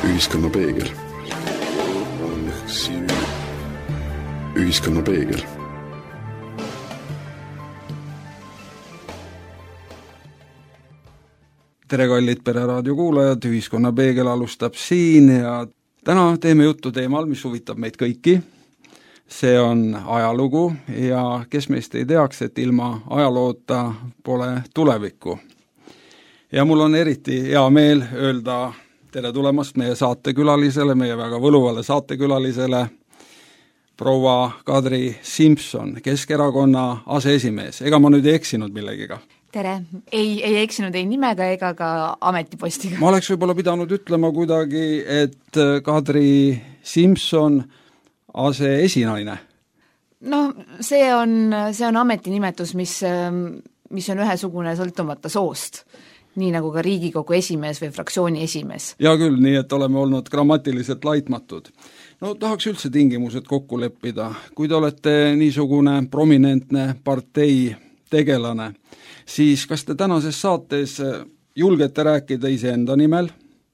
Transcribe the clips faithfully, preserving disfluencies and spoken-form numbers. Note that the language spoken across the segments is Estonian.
Ühiskonna peegel. Ühiskonna peegel. Tere kallid Pereraadio kuulajad, Ühiskonna peegel alustab siin ja täna teeme juttu teemal, mis huvitab meid kõiki. See on ajalugu ja kes meist ei teaks, et ilma ajaloota pole tulevikku. Ja mul on eriti hea meel öelda tere tulemast meie saatekülalisele, meie väga võluvale saatekülalisele, proua Kadri Simson, Keskerakonna aseesimees. Ega ma nüüd ei eksinud millegiga? Tere. Ei, ei eksinud ei nimega ega ka ametipostiga. Ma oleks võib-olla pidanud ütlema kuidagi, et Kadri Simson aseesinaine. No see on, see on ametinimetus, mis, mis on ühesugune sõltumata soost. Nii nagu ka Riigikogu esimees või fraktsiooni esimees. Ja küll, nii et oleme olnud grammatiliselt laitmatud. No tahaks üldse tingimused kokku leppida. Kui te olete niisugune prominentne partei tegelane, siis kas te tänases saates julgete rääkida iseenda nimel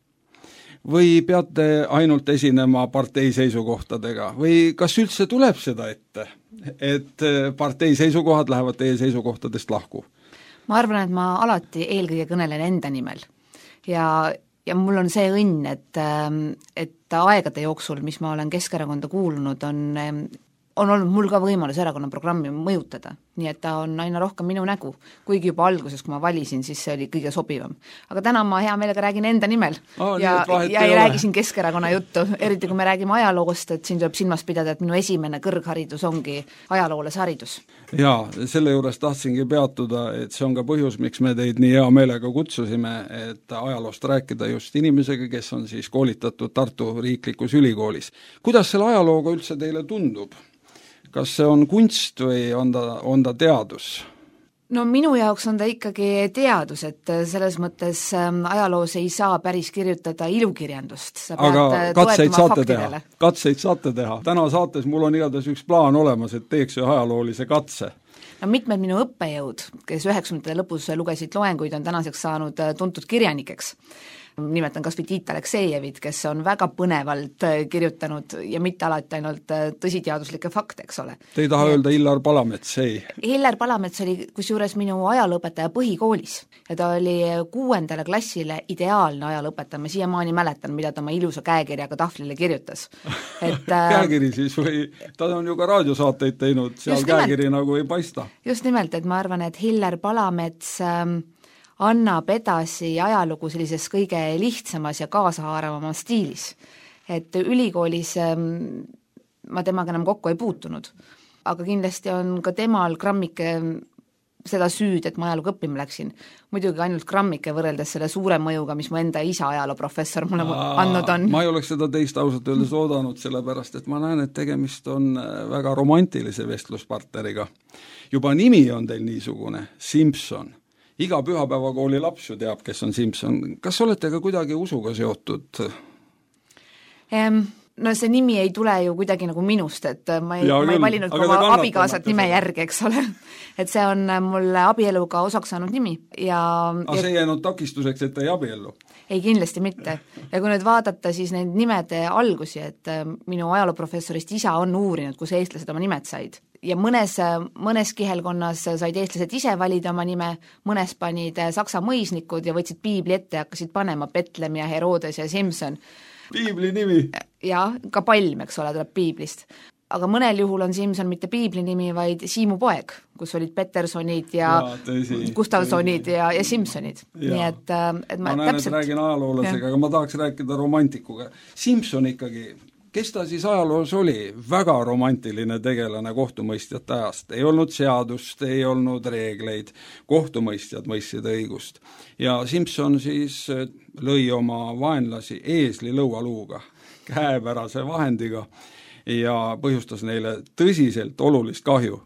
või peate ainult esinema partei seisukohtadega või kas üldse tuleb seda ette, et partei seisukohad lähevad teie seisukohtadest lahku? Ma arvan, et ma alati eelkõige kõnelen enda nimel ja, ja mul on see õnn, et, et aegade jooksul, mis ma olen Keskerakonda kuulunud, on on olnud mul ka võimalus erakonna programmi mõjutada, nii et ta on aina rohkem minu nägu, kuigi juba alguses, kui ma valisin, siis see oli kõige sobivam. Aga täna ma hea meelega räägin enda nimel oh, ja, ja ei räägi siin Keskerakonna juttu, eriti kui me räägime ajaloost, et siin tuleb silmas pidada, et minu esimene kõrgharidus ongi ajaloolas haridus. Jaa, selle juures tahtsingi peatuda, et see on ka põhjus, miks me teid nii hea meelega kutsusime, et ajaloost rääkida just inimesega, kes on siis koolitatud Tartu Riiklikus Ülikoolis. Kuidas selle ajalooga üldse teile tundub? Kas see on kunst või on ta, on ta teadus? No minu jaoks on ta ikkagi teadus, et selles mõttes ajaloos ei saa päris kirjutada ilukirjandust. Aga katseid saate teha. Katseid saate teha. Täna saates mul on igatahes üks plaan olemas, et teeks ühe ajaloolise katse. No mitmed minu õppejõud, kes üheksakümnendate lõpus lugesid loenguid, on tänaseks saanud tuntud kirjanikeks. Nimetan kas või Tiit Aleksejevit, kes on väga põnevalt kirjutanud ja mitte alati ainult tõsiteaduslikke fakte, eks ole. Te ei taha ja öelda Hillar Palamets, ei? Hillar Palamets oli kusjuures minu ajalõpetaja põhikoolis ja ta oli kuuendale klassile ideaalne ajalõpetaja, ma siiamaani mäletan, mida ta oma ilusa käekirjaga tahvlile kirjutas. Et, käekiri siis või, ta on ju ka raadiosaateid teinud, seal käekiri nimelt, nagu ei paista. Just nimelt, et ma arvan, et Hillar Palamets ähm, annab edasi ajalugu sellises kõige lihtsamas ja kaasahaaravamas stiilis. Et ülikoolis ähm, ma temaga enam kokku ei puutunud, aga kindlasti on ka temal grammike seda süüd, et ma ajalugu õppima läksin. Muidugi ainult grammike võrreldes selle suure mõjuga, mis mu enda isa ajalooprofessor mulle Aa, andnud on. Ma ei oleks seda teist ausalt öeldes oodanud, sellepärast et ma näen, et tegemist on väga romantilise vestluspartneriga. Juba nimi on teil niisugune, Simson. Iga pühapäevakooli laps ju teab, kes on Simson. Kas olete ka kuidagi usuga seotud? Ehm, no see nimi ei tule ju kuidagi nagu minust, et ma ei, ja, ma ei valinud ka oma abikaasat nime järgi, eks ole. Et see on mulle abieluga osaks saanud nimi. Ja, Aga see ei jäänud takistuseks, et ei abiellu? Ei, kindlasti mitte. Ja kui nüüd vaadata siis neid nimede algusi, et minu ajalooprofessorist isa on uurinud, kus eestlased oma nimed said. Ja mõnes, mõnes kihelkonnas said eestlased ise valida oma nime, mõnes panid saksa mõisnikud ja võtsid piibli ette ja hakkasid panema Betlem ja Herodes ja Simson. Piibli nimi? Ja, ka palm, eks ole, tuleb piiblist. Aga mõnel juhul on Simson mitte piibli nimi, vaid Siimu poeg, kus olid Petersonid ja, ja tõsi, Gustavsonid tõsi. ja, ja Simsonid. Ja. Nii et, et ma, ma näen, täpselt... et räägin ajaloolasega, aga ma tahaks rääkida romantikuga. Simson ikkagi... Kes ta siis ajaloos oli? Väga romantiline tegelane kohtumõistjate ajast. Ei olnud seadust, ei olnud reegleid. Kohtumõistjad mõistsid õigust. Ja Simson siis lõi oma vaenlasi eesli lõualuuga, käepärase vahendiga ja põhjustas neile tõsiselt olulist kahju.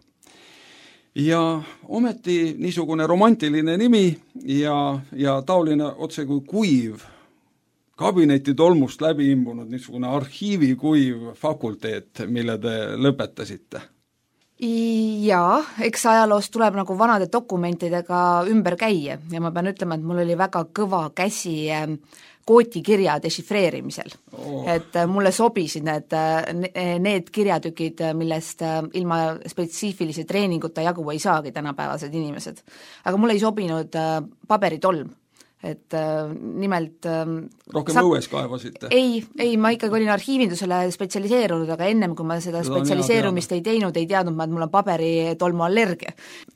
Ja ometi niisugune romantiline nimi ja, ja taoline otse kui kuiv kabineti tolmust läbi imbunud niisugune arhiivikuiv fakulteet, mille te lõpetasite. Jaa, eks ajaloos tuleb nagu vanade dokumentidega ümber käia ja ma pean ütlema, et mul oli väga kõva käsi kootikirja dešifreerimisel oh.. et mulle sobisid need, need kirjatükid, millest ilma spetsiifilise treeninguta jagu ei saagi tänapäevased inimesed. aga mulle ei sobinud paberitolm, et nimelt rohkem sa... õues kaevasite? ei, ei, ma ikkagi olin arhiivindusele spetsialiseerunud, aga ennem kui ma seda, seda spetsialiseerumist ei teinud, ei teadnud ma, et mul on paberitolmu allergia.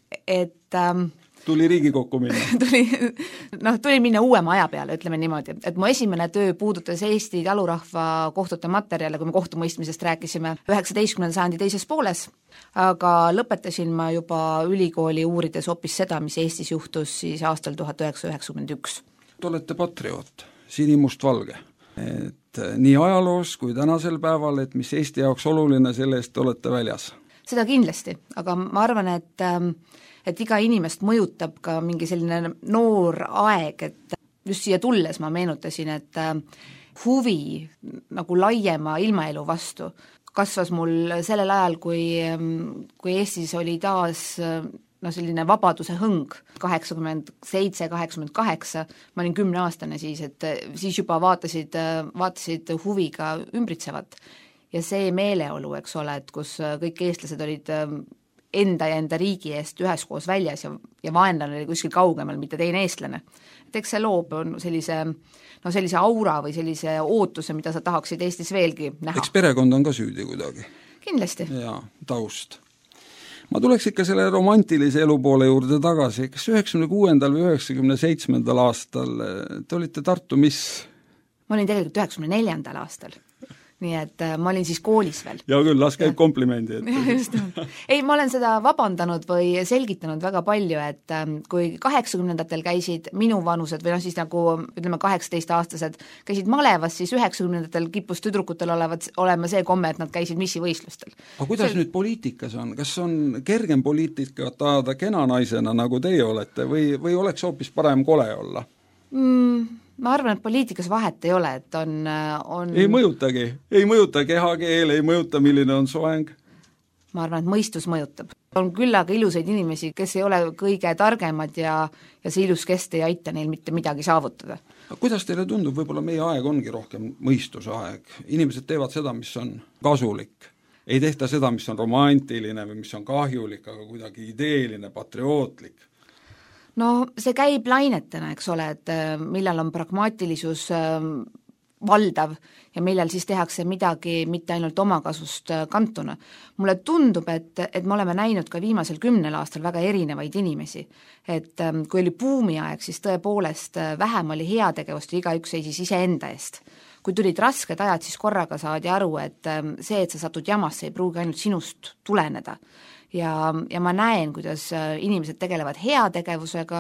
Et ähm, tuli Riigikokku minna? tuli, noh, tuli minna uuema aja peale, ütleme niimoodi, et mu esimene töö puudutas Eesti talurahva kohtute materjale, kui me kohtumõistmisest rääkisime üheksateistkümnenda sajandi teises pooles, aga lõpetasin ma juba ülikooli uurides hoopis seda, mis Eestis juhtus siis aastal tuhat üheksasada üheksakümmend üks. Te olete patrioot, sinimustvalge, et nii ajaloos kui tänasel päeval, et mis Eesti jaoks oluline, selle eest te olete väljas? Seda kindlasti, aga ma arvan, et et iga inimest mõjutab ka mingi selline noor aeg, et just siia tulles ma meenutasin, et huvi nagu laiema ilmaelu vastu kasvas mul sellel ajal, kui, kui Eestis oli taas no selline vabaduse hõng, kaheksakümmend seitse, kaheksakümmend kaheksa, ma olin kümneaastane siis, et siis juba vaatasid, vaatasid huviga ümbritsevat. Ja see meeleolu, eks ole, et kus kõik eestlased olid enda ja enda riigi eest üheskoos väljas ja, ja vaenlane oli kuskil kaugemal, mitte teine eestlane. Et eks see loob on sellise, no sellise aura või sellise ootuse, mida sa tahaksid Eestis veelgi näha. Eks perekond on ka süüdi kuidagi? Kindlasti. Jaa, taust. Ma tuleks ikka selle romantilise elu poole juurde tagasi, kas üheksakümne kuuendal või üheksakümne seitsmendal aastal te olite Tartu mis? Ma olin tegelikult üheksakümne neljandal aastal. Nii et äh, ma olin siis koolis veel. Ja küll, las käib komplimendi. Et... just, ei, ma olen seda vabandanud või selgitanud väga palju, et äh, kui kaheksakümnendatel käisid minu vanused või noh siis nagu ütleme kaheksateist-aastased käisid malevas, siis üheksakümnendatel kippus tüdrukutel olevat, olema see komme, et nad käisid missivõistlustel. Aga kuidas see... nüüd poliitikas on? Kas on kergem poliitikat ajada kena naisena, nagu teie olete, või, või oleks hoopis parem kole olla? Mm... ma arvan, et poliitikas vahet ei ole, et on, on... ei mõjutagi, ei mõjuta kehakeel, ei mõjuta, milline on soeng? Ma arvan, et mõistus mõjutab. On küllaga ilusaid inimesi, kes ei ole kõige targemad ja, ja see ilus kest ei aita neil mitte midagi saavutada. Kuidas teile tundub, võib-olla meie aeg ongi rohkem mõistuse aeg? Inimesed teevad seda, mis on kasulik. Ei tehta seda, mis on romantiline või mis on kahjulik, aga kuidagi ideeline, patriootlik. No see käib lainetena, eks ole, et millal on pragmaatilisus valdav ja millal siis tehakse midagi mitte ainult omakasust kantuna. Mulle tundub, et, et me oleme näinud ka viimasel kümnel aastal väga erinevaid inimesi. Et kui oli buumiaeg, siis tõepoolest vähem oli heategevust ja igaüks seisis iseenda eest. Kui tulid rasked ajad, siis korraga saadi aru, et see, et sa satud jamasse, ei pruugi ainult sinust tuleneda. Ja, ja ma näen, kuidas inimesed tegelevad heategevusega,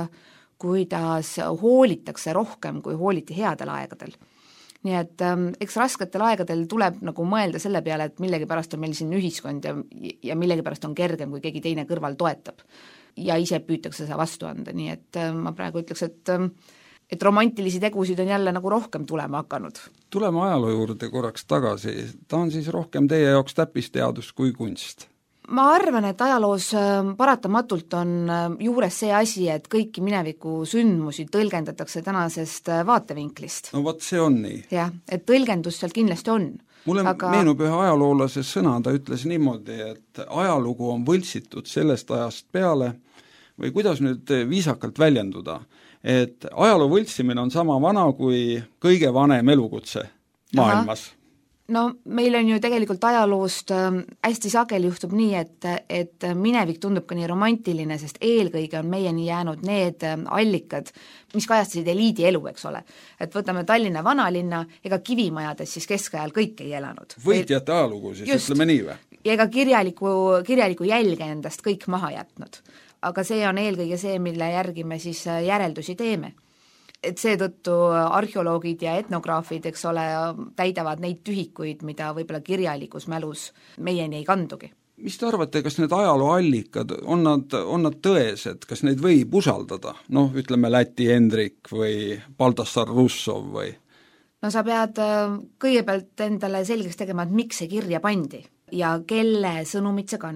kuidas hoolitakse rohkem, kui hooliti headel aegadel. Nii et ähm, eks rasketel aegadel tuleb nagu mõelda selle peale, et millegipärast on meil siin ühiskond ja, ja millegipärast on kergem, kui keegi teine kõrval toetab. Ja ise püütakse seda vastu anda, nii et äh, ma praegu ütleks, et äh, et romantilisi tegusid on jälle nagu rohkem tulema hakanud. Tuleme ajaloo juurde korraks tagasi. Ta on siis rohkem teie jaoks täppisteadus kui kunst? Ma arvan, et ajaloos paratamatult on juures see asi, et kõiki mineviku sündmusi tõlgendatakse tänasest vaatevinklist. No vot, see on nii. Jah, et tõlgendus sealt kindlasti on. Mulle aga... meenub ühe ajaloolase sõna, ta ütles niimoodi, et ajalugu on võltsitud sellest ajast peale, või kuidas nüüd viisakalt väljenduda, et ajaloo võltsimine on sama vana kui kõige vanem elukutse maailmas. Aha. No meil on ju tegelikult ajaloost hästi sageli juhtub nii, et, et minevik tundub ka nii romantiline, sest eelkõige on meieni jäänud need allikad, mis kajastasid eliidi elu, eks ole. Et võtame Tallinna vanalinna, ega kivimajades siis keskajal kõik ei elanud. Võitjate ajalugu siis, just, ütleme nii või? Ja ega kirjaliku, kirjaliku jälge endast kõik maha jätnud. Aga see on eelkõige see, mille järgi me siis järeldusi teeme. Et seetõttu arheoloogid ja etnograafid, eks ole, täidavad neid tühikuid, mida võib-olla kirjalikus mälus meieni ei kandugi. Mis te arvate, kas need ajalooallikad, on nad, on nad tõesed, kas neid võib usaldada? Noh, ütleme Läti Hendrik või Baldassar Russov või? No sa pead kõigepealt endale selgeks tegema, et miks see kirja pandi ja kelle sõnumit see kannab.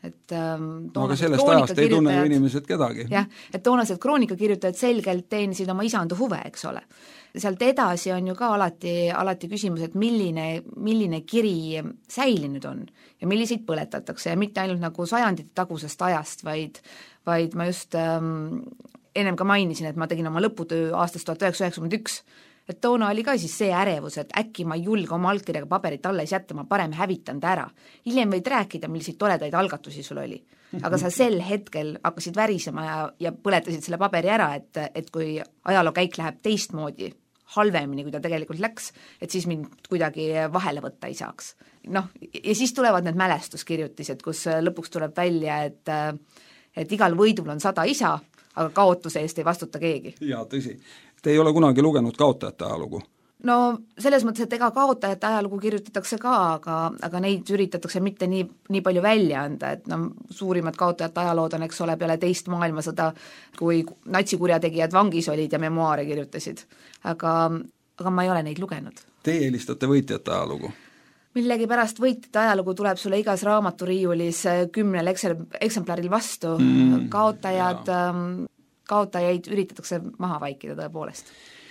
et ähm, no, aga sellest ajast ei tunne ju inimesed kedagi. Jah, et toonased kroonikakirjutajad selgelt teenisid oma isandu huve, eks ole. Sealt edasi on ju ka alati, alati küsimus, et milline, milline kiri säilinud on ja milliseid põletatakse ja mitte ainult nagu sajandite tagusest ajast, vaid, vaid ma just ähm, ennem ka mainisin, et ma tegin oma lõputöö aastast tuhat üheksasada üheksakümmend üks, et toona oli ka siis see ärevus, et äkki ma ei julge oma allkirjaga paberit alles jätta, ma parem hävitan ta ära. Hiljem võid rääkida, milliseid toredaid algatusi sul oli. Aga sa sel hetkel hakkasid värisema ja, ja põletasid selle paberi ära, et, et kui ajaloo käik läheb teistmoodi, halvemini, kui ta tegelikult läks, et siis mind kuidagi vahele võtta ei saaks. Noh, ja siis tulevad need mälestuskirjutised, kus lõpuks tuleb välja, et, et igal võidul on sada isa, aga kaotuse eest ei vastuta keegi. Jaa, tõsi. Te ei ole kunagi lugenud kaotajate ajalugu? No selles mõttes, et ega kaotajate ajalugu kirjutatakse ka, aga, aga neid üritatakse mitte nii, nii palju välja anda, et no, suurimad kaotajate ajalood on, eks ole, peale teist maailmasõda, kui natsikurjategijad vangis olid ja memuaare kirjutasid. Aga, aga ma ei ole neid lugenud. Teie eelistate võitjate ajalugu? Millegi pärast võitjate ajalugu tuleb sulle igas raamaturiiulis kümnel eksemplaril vastu. Mm, kaotajad, kaotajaid üritatakse maha vaikida tõepoolest.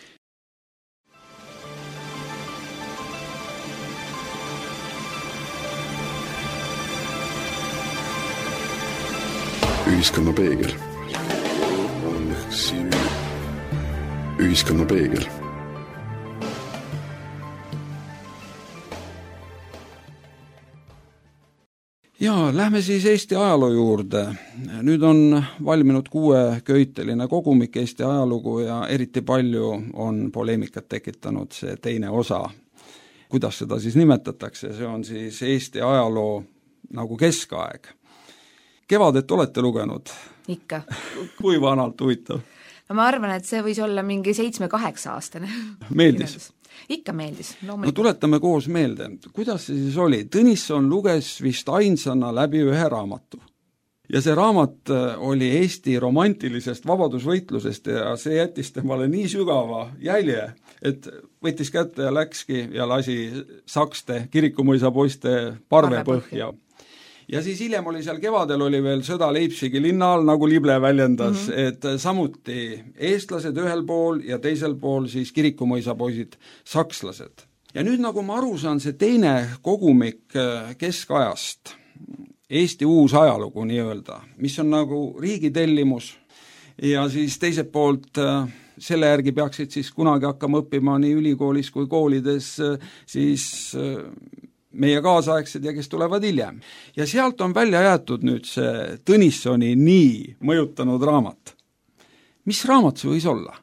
Ühiskonna peegel. Ühiskonna peegel. Jaa, lähme siis Eesti ajaloo juurde. Nüüd on valminud kuueköiteline kogumik Eesti ajalugu ja eriti palju on poleemikat tekitanud see teine osa. Kuidas seda siis nimetatakse? See on siis Eesti ajaloo nagu keskaeg. Kevadet olete lugenud? Ikka. Kui vanalt huvitav? No ma arvan, et see võis olla mingi seitsme-kaheksa aastane. Meeldis? Ikka meeldis. No tuletame koos meelde. Kuidas see siis oli? Tõnisson luges vist ainsana läbi ühe raamatu. Ja see raamat oli Eesti romantilisest vabadusvõitlusest ja see jättis temale nii sügava jälje, et võttis kätte ja läkski ja lasi Sakste kirikumõisa poiste parvepõhja. Ja siis hiljem oli seal kevadel oli veel sõda Leipzigi linna all, nagu Lible väljendas, mm -hmm. et samuti eestlased ühel pool ja teisel pool siis kirikumõisa poisid sakslased. Ja nüüd nagu ma aru saan, see teine kogumik keskajast, Eesti uus ajalugu nii-öelda, mis on nagu riigi tellimus ja siis teiselt poolt selle järgi peaksid siis kunagi hakkama õppima nii ülikoolis kui koolides siis meie kaasaegsed ja kes tulevad hiljem. Ja sealt on välja jäetud nüüd see Tõnissoni nii mõjutanud raamat. Mis raamat see võis olla?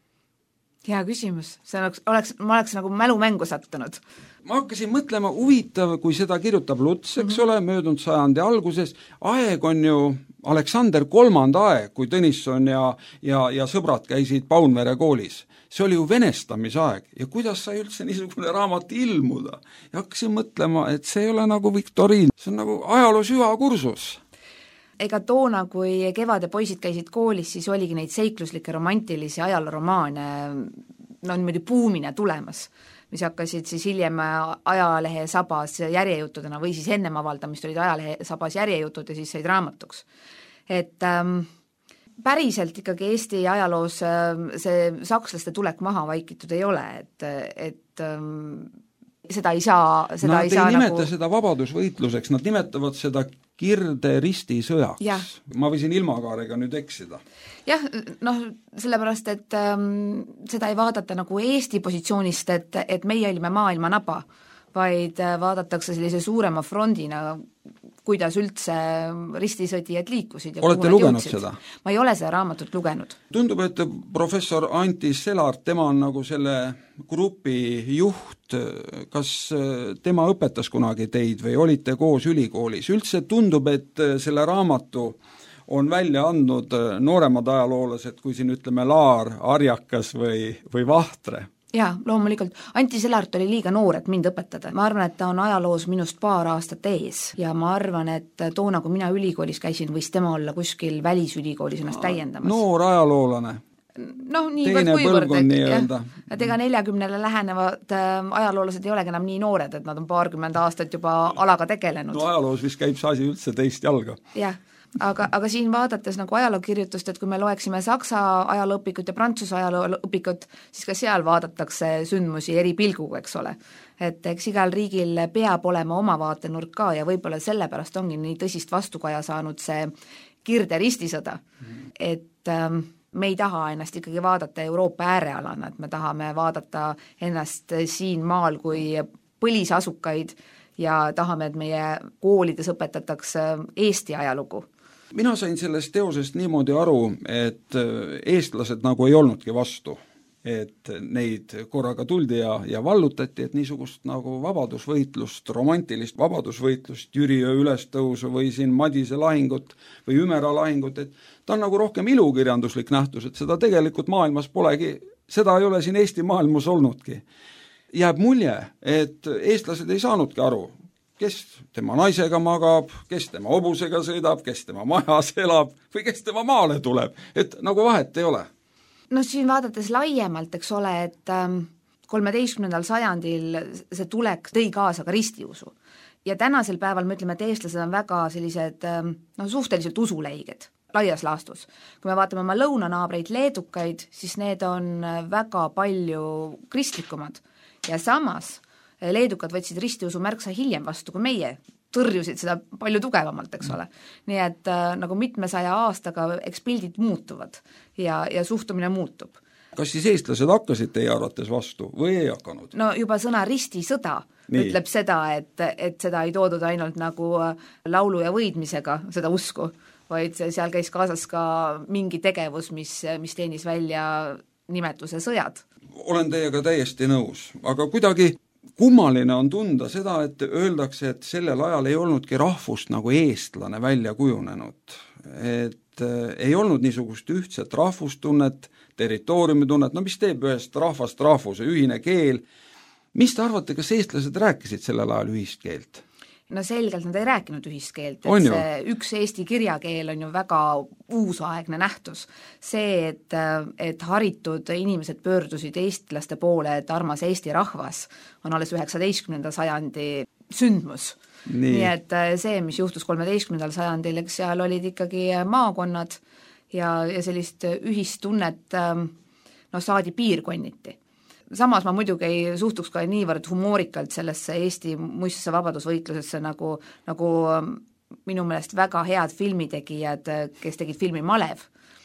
Hea küsimus. See oleks, oleks, ma oleks nagu mälumängu sattunud. Ma hakkasin mõtlema, huvitav, kui seda kirjutab Luts, eks mm-hmm. ole, möödunud sajandi alguses, aeg on ju Aleksander kolmanda aeg, kui Tõnisson ja, ja, ja sõbrad käisid Paunvere koolis. See oli ju venestamisaeg ja kuidas sai üldse niisugune raamat ilmuda. Ja hakkasin mõtlema, et see ei ole nagu viktoriin, see on nagu ajaloo süvakursus. Ega toona, kui kevade poisid käisid koolis, siis oligi neid seikluslikke romantilisi ajalooromaane no niimoodi puumine tulemas, mis hakkasid siis hiljem ajalehe sabas järjejuttudena või siis ennem avaldamist olid ajalehe sabas järjejutud ja siis said raamatuks. Et ähm, päriselt ikkagi Eesti ajaloos see sakslaste tulek maha vaikitud ei ole, et, et ähm, seda ei saa seda Nad ei, ei saa nimeta nagu... seda vabadusvõitluseks, nad nimetavad seda kirde risti sõjaks. Ja. Ma võisin ilmakaarega nüüd eksida. Jah, noh, sellepärast, et ähm, seda ei vaadata nagu Eesti positsioonist, et, et meie olime maailma naba, vaid vaadatakse sellise suurema frondina, kuidas üldse ristisõdijad liikusid. Ja olete lugenud seda? Ma ei ole seda raamatut lugenud. Tundub, et professor Anti Selart, tema on nagu selle grupi juht, kas tema õpetas kunagi teid või olite koos ülikoolis? Üldse tundub, et selle raamatu on välja andnud nooremad ajaloolased, kui siin ütleme Laar, Arjakas või, või Vahtre. Jaa, loomulikult. Anti Selart oli liiga noor, et mind õpetada. Ma arvan, et ta on ajaloos minust paar aastat ees ja ma arvan, et toona, kui mina ülikoolis käisin, võis tema olla kuskil välisülikoolis ennast täiendamas. Noor ajaloolane. noh, niivõrd kuivõrd, nii-öelda. et ega neljakümnele lähenevad äh, ajaloolased ei olegi enam nii noored, et nad on paarkümmend aastat juba alaga tegelenud. No ajaloos vist käib see asi üldse teist jalga. Jah, aga, aga siin vaadates nagu ajalookirjutust, et kui me loeksime saksa ajalooõpikut ja prantsuse ajalooõpikut, siis ka seal vaadatakse sündmusi eri pilguga, eks ole. Et eks igal riigil peab olema oma vaatenurk ka ja võib-olla sellepärast ongi nii tõsist vastukaja saanud see Kirde ristisõda, et ähm, me ei taha ennast ikkagi vaadata Euroopa äärealana, et me tahame vaadata ennast siin maal kui põlisasukaid ja tahame, et meie koolides õpetatakse Eesti ajalugu. Mina sain sellest teosest niimoodi aru, et eestlased nagu ei olnudki vastu, et neid korraga tuldi ja, ja vallutati, et niisugust nagu vabadusvõitlust, romantilist vabadusvõitlust, Jüriöö ülestõusu või siin Madise lahingut või Ümera lahingut, et ta on nagu rohkem ilukirjanduslik nähtus, et seda tegelikult maailmas polegi, seda ei ole siin Eesti maailmas olnudki. Jääb mulje, et eestlased ei saanudki aru, kes tema naisega magab, kes tema hobusega sõidab, kes tema majas elab või kes tema maale tuleb, et nagu vahet ei ole. No siin vaadates laiemalt, eks ole, et kolmeteistkümnendal sajandil see tulek tõi kaasa ka ristiusu. Ja tänasel päeval me ütleme, et eestlased on väga sellised no, suhteliselt usuleiged laias laastus. Kui me vaatame oma lõunanaabreid leedukaid, siis need on väga palju kristlikumad ja samas leedukad võtsid ristiusu märksa hiljem vastu kui meie, tõrjusid seda palju tugevamalt, eks ole. Nii et äh, nagu mitmesaja aastaga eks pildid muutuvad ja, ja suhtumine muutub. Kas siis eestlased hakkasid teie arvates vastu või ei hakanud? No juba sõna ristisõda Nii. ütleb seda, et, et seda ei toodud ainult nagu laulu ja võidmisega, seda usku, vaid seal käis kaasas ka mingi tegevus, mis, mis teenis välja nimetuse sõjad. Olen teiega täiesti nõus, aga kuidagi kummaline on tunda seda, et öeldakse, et sellel ajal ei olnudki rahvust nagu eestlane välja kujunenud. Et ei olnud niisugust ühtset rahvustunnet, territooriumitunnet, no mis teeb ühest rahvast rahvuse, ühine keel. Mis te arvate, kas eestlased rääkisid sellel ajal ühist keelt? No selgelt nad ei rääkinud ühist keelt, et see üks eesti kirjakeel on ju väga uusaegne nähtus. See, et, et haritud inimesed pöördusid eestlaste poole, et armas Eesti rahvas, on alles üheksateistkümnenda sajandi sündmus. Nii. Nii et see, mis juhtus kolmeteistkümnendal sajandil, eks seal olid ikkagi maakonnad ja, ja sellist ühist tunnet no, saadi piirkonniti. Samas ma muidugi ei suhtuks ka niivõrd humoorikalt sellesse Eesti muistsesse vabadusvõitlusesse nagu, nagu minu meelest väga head filmitegijad, kes tegid filmi Malev.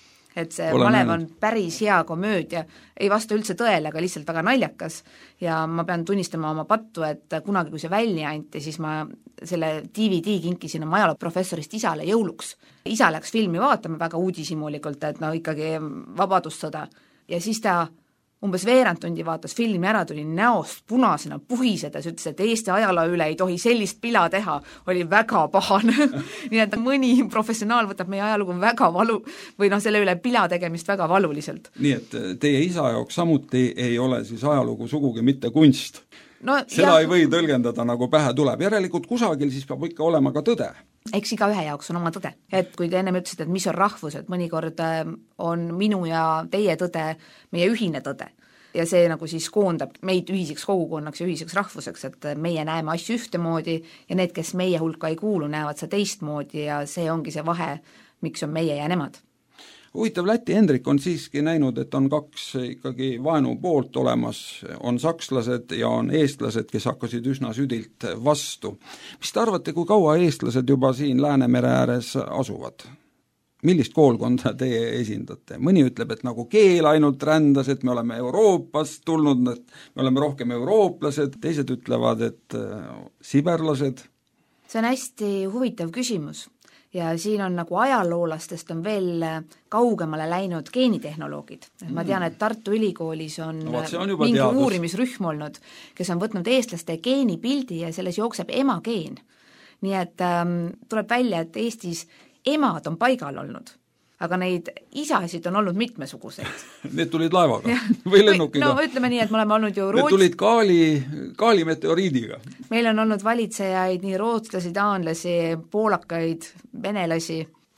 Et see Olen Malev on päris hea komöödia, ei vasta üldse tõele, aga lihtsalt väga naljakas ja ma pean tunnistama oma pattu, et kunagi, kui see välja anti, siis ma selle D V D kinkisin oma ajalooprofessorist isale jõuluks. Isa läks filmi vaatama väga uudishimulikult, et no ikkagi vabadussõda ja siis ta umbes veerand tundi vaatas filmi ära, tuli näost punasena puhisedes, ütles, et Eesti ajaloo üle ei tohi sellist pila teha, oli väga pahane. Nii et mõni professionaal võtab meie ajalugu väga valu või noh, selle üle pila tegemist väga valuliselt. Nii et teie isa jaoks samuti ei ole siis ajalugu sugugi mitte kunst. No, seda jah. Ei või tõlgendada nagu pähe tuleb. Järelikult kusagil siis peab ikka olema ka tõde. Eks iga ühe jaoks on oma tõde. Et kui te ennem ütlesid, et mis on rahvus, et mõnikord on minu ja teie tõde meie ühine tõde. Ja see nagu siis koondab meid ühiseks kogukonnaks ja ühiseks rahvuseks, et meie näeme asju ühtemoodi ja need, kes meie hulka ei kuulu, näevad seda teistmoodi ja see ongi see vahe, miks on meie ja nemad. Huvitav, Läti Hendrik on siiski näinud, et on kaks ikkagi vaenu poolt olemas, on sakslased ja on eestlased, kes hakkasid üsna südilt vastu. Mis te arvate, kui kaua eestlased juba siin Läänemere ääres asuvad? Millist koolkonda teie esindate? Mõni ütleb, et nagu keel ainult rändas, et me oleme Euroopast tulnud, et me oleme rohkem eurooplased, teised ütlevad, et siberlased. See on hästi huvitav küsimus. Ja siin on nagu ajaloolastest on veel kaugemale läinud geenitehnoloogid. Ma tean, et Tartu Ülikoolis on, no, on mingi teadus. Uurimisrühm olnud, kes on võtnud eestlaste geenipildi ja selles jookseb emageen. Nii et ähm, tuleb välja, et Eestis emad on paigal olnud, aga neid isasid on olnud mitmesuguseid. Need tulid laevaga või lennukiga? No ütleme nii, et me oleme olnud ju Roots... Need tulid kaali, kaali meteoriidiga. Meil on olnud valitsejaid nii rootslasi, taanlasi, poolakaid, venelasi.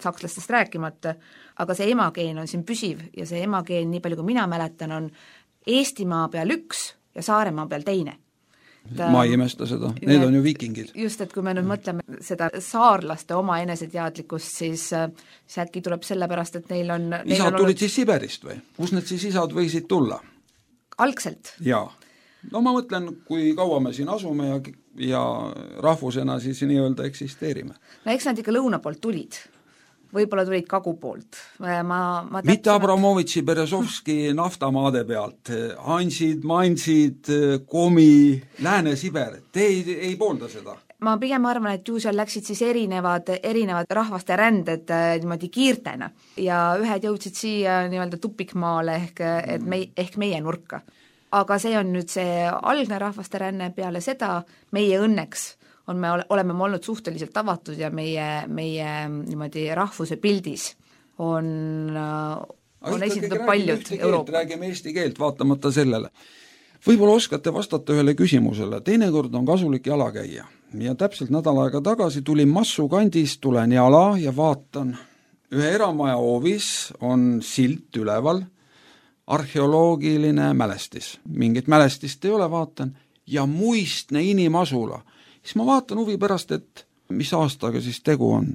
sakslastest rääkimata, aga see emageen on siin püsiv ja see emageen, nii palju kui mina mäletan, on Eestimaa peal üks ja Saaremaa peal teine. Ta, ma ei imesta seda, need on ju viikingid. Just, et kui me nüüd mõtleme seda saarlaste oma eneseteadlikkust, siis, siis äkki tuleb selle pärast, et neil on... Neil isad on tulid olnud... siis Siberist või? Kus need siis isad võisid tulla? Algselt? Jaa. No ma mõtlen, kui kaua me siin asume ja, ja rahvusena siis nii-öelda eksisteerime. No eks nad ikka lõuna poolt tulid. Võib-olla tulid kagu poolt. Ma, ma mitte Abramovitši, Berezovski naftamaade pealt, Hansid, Mansid, Komi, Lääne-Siber, te ei, ei poolda seda? Ma pigem arvan, et ju seal läksid siis erinevad, erinevad rahvaste ränded niimoodi kiirtena ja ühed jõudsid siia nii-öelda tupikmaale ehk, et me, ehk meie nurka. Aga see on nüüd see algne rahvaste ränne, peale seda meie õnneks on me, oleme me olnud suhteliselt avatud ja meie, meie niimoodi rahvuse pildis on, on esindatud paljud Euroopa. Räägime eesti keelt vaatamata sellele. Võib-olla oskate vastata ühele küsimusele, teinekord on kasulik jala käia ja täpselt nädal aega tagasi tulin Massu kandis, tulen jala ja vaatan, ühe eramaja hoovis on silt üleval, arheoloogiline mälestis, mingit mälestist ei ole, vaatan, ja muistne inimasula. Siis ma vaatan huvi pärast, et mis aastaga siis tegu on.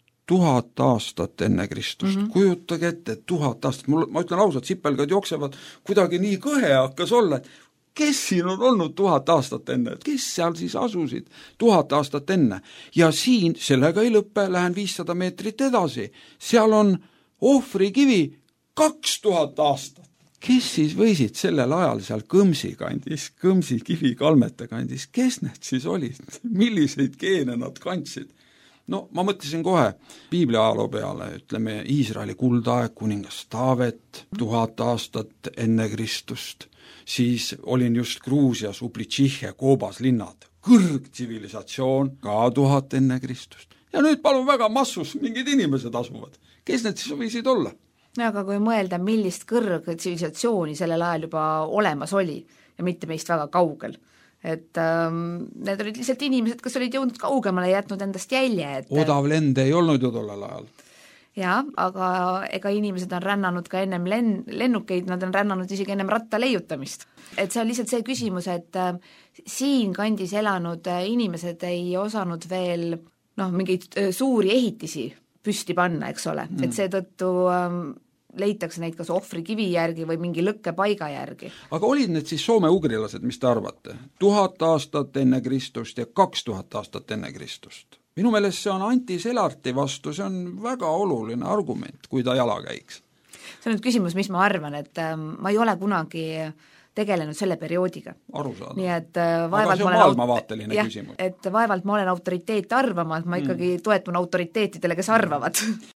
Tuhat aastat enne Kristust. Mm -hmm. Kujutage ette, tuhat aastat. Mul, ma ütlen ausalt, sipelgad jooksevad kuidagi nii kõhe hakkas olla, et kes siin on olnud tuhat aastat enne, et kes seal siis asusid tuhat aastat enne. Ja siin, sellega ei lõppe, lähen viissada meetrit edasi. Seal on ohvrikivi kaks tuhat aastat. Kes siis võisid sellel ajal seal Kõmsi kandis, Kõmsi kivikalmete kandis, kes need siis olid? Milliseid geene nad kandsid? No ma mõtlesin kohe Piibli ajaloo peale, ütleme Iisraeli kuldaeg, kuningas Taavet, tuhat aastat enne Kristust, siis olin just Gruusias, Ublitšihhe, Koobas linnad, kõrgtsivilisatsioon, ka tuhat enne Kristust. Ja nüüd palun väga Massus mingid inimesed asuvad. Kes need siis võisid olla? No aga kui mõelda, millist kõrgtsivilisatsiooni sellel ajal juba olemas oli ja mitte meist väga kaugel, et ähm, need olid lihtsalt inimesed, kes olid jõudnud kaugemale ja jätnud endast jälje. Et... Odav lend ei olnud ju tollel ajal. Jaa, aga ega inimesed on rännanud ka ennem len- lennukeid, nad on rännanud isegi ennem ratta leiutamist. Et see on lihtsalt see küsimus, et äh, siin kandis elanud äh, inimesed ei osanud veel noh, mingeid äh, suuri ehitisi püsti panna, eks ole, mm. et seetõttu ähm, leitakse neid kas ohvrikivi järgi või mingi lõkkepaiga järgi. Aga olid need siis soome-ugrilased, mis te arvate? Tuhat aastat enne Kristust ja kaks tuhat aastat enne Kristust. Minu meelest see on Anti Selarti vastu, see on väga oluline argument, kui ta jala käiks. See on nüüd küsimus, mis ma arvan, et ähm, ma ei ole kunagi tegelenud selle perioodiga. Arusaada. Nii et äh, vaevalt aga see on maailmavaateline jah, küsimus. Et vaevalt ma olen autoriteet arvama, et ma ikkagi mm. toetun autoriteetidele, kes arvavad.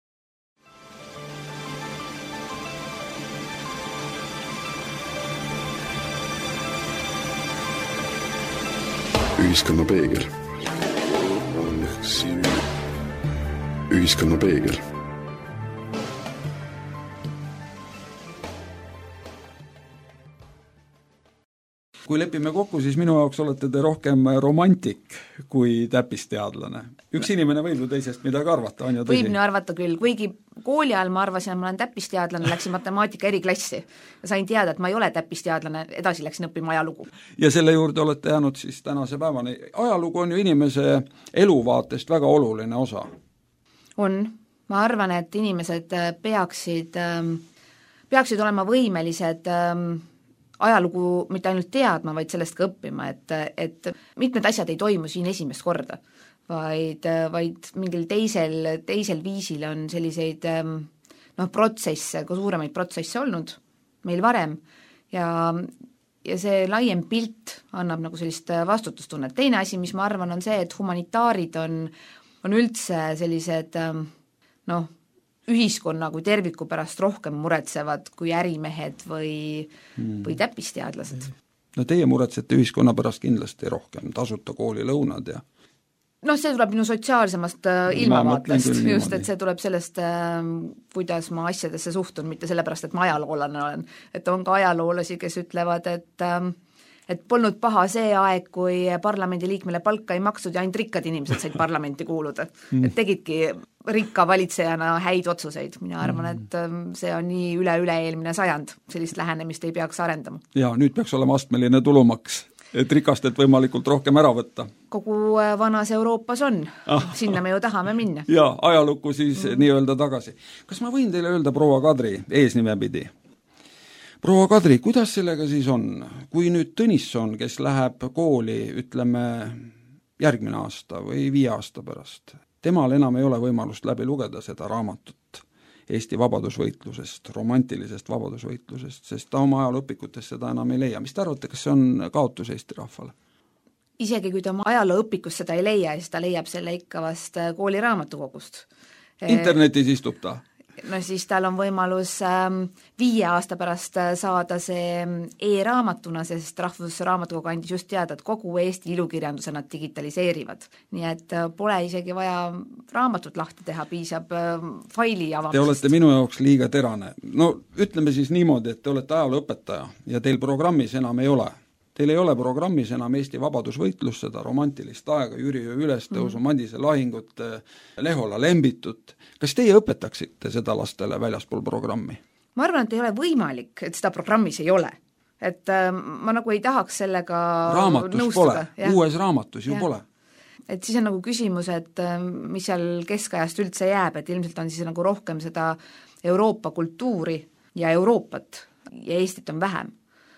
Ühiskonna peegel. Ühiskonna peegel. Kui lepime kokku, siis minu jaoks olete te rohkem romantik kui täppisteadlane. Üks inimene võib ju teisest midagi arvata, on ju tõsi? Võib nii arvata küll, kuigi kooli ajal ma arvasin, et ma olen täppisteadlane, läksin matemaatika eriklassi ja sain teada, et ma ei ole täppisteadlane, edasi läksin õppima ajalugu. Ja selle juurde olete jäänud siis tänase päevani. Ajalugu on ju inimese eluvaatest väga oluline osa. On. Ma arvan, et inimesed peaksid, peaksid olema võimelised ajalugu mitte ainult teadma, vaid sellest ka õppima, et, et mitmed asjad ei toimu siin esimest korda, vaid, vaid mingil teisel, teisel viisil on selliseid noh, protsesse, ka suuremaid protsesse olnud meil varem ja, ja see laiem pilt annab nagu sellist vastutustunnet. Teine asi, mis ma arvan, on see, et humanitaarid on, on üldse sellised noh, ühiskonna kui terviku pärast rohkem muretsevad kui ärimehed või, hmm. või täppisteadlased. No teie muretsete ühiskonna pärast kindlasti rohkem, tasuta koolilõunad ja noh, see tuleb minu sotsiaalsemast ilmavaatest, just, et see tuleb sellest, kuidas ma asjadesse suhtun, mitte sellepärast, et ma ajaloolane olen. Et on ka ajaloolasi, kes ütlevad, et et polnud paha see aeg, kui parlamendiliikmele palka ei makstud ja ainult rikkad inimesed said parlamenti kuuluda. Et tegidki rikka valitsejana häid otsuseid. Mina arvan, et see on nii üle-üle eelmine sajand. Sellist lähenemist ei peaks arendama. Ja nüüd peaks olema astmeline tulumaks, et rikastelt võimalikult rohkem ära võtta. Kogu vanas Euroopas on. Ah. Sinna me ju tahame minna. Ja ajalukku siis mm. nii-öelda tagasi. Kas ma võin teile öelda, proua Kadri, eesnime pidi? Proua Kadri, kuidas sellega siis on? Kui nüüd Tõnisson, kes läheb kooli, ütleme, järgmine aasta või viie aasta pärast, temal enam ei ole võimalust läbi lugeda seda raamatut Eesti vabadusvõitlusest, romantilisest vabadusvõitlusest, sest ta oma ajalooõpikutes seda enam ei leia. Mis te arvate, kas see on kaotus Eesti rahvale? Isegi kui ta oma ajalooõpikust seda ei leia, siis ta leiab selle ikka vast kooli raamatukogust. Internetis istub ta? No siis tal on võimalus ähm, viie aasta pärast saada see e-raamatuna, sest Rahvusraamatukogu andis just teada, et kogu Eesti ilukirjanduse nad digitaliseerivad. Nii et pole isegi vaja raamatut lahti teha, piisab äh, faili avamisest. Te olete minu jaoks liiga terane. No ütleme siis niimoodi, et te olete ajalooõpetaja ja teil programmis enam ei ole. Teil ei ole programmis enam Eesti vabadusvõitlus, seda romantilist aega, Jüri ülestõusu, mm. Madise lahingut, Lehola lembitut. Kas teie õpetaksite seda lastele väljaspool programmi? Ma arvan, et ei ole võimalik, et seda programmis ei ole. Et äh, ma nagu ei tahaks sellega raamatus nõustuda. Pole, ja. Uues raamatus ju ja. Pole. Et siis on nagu küsimus, et mis seal keskajast üldse jääb, et ilmselt on siis nagu rohkem seda Euroopa kultuuri ja Euroopat ja Eestit on vähem.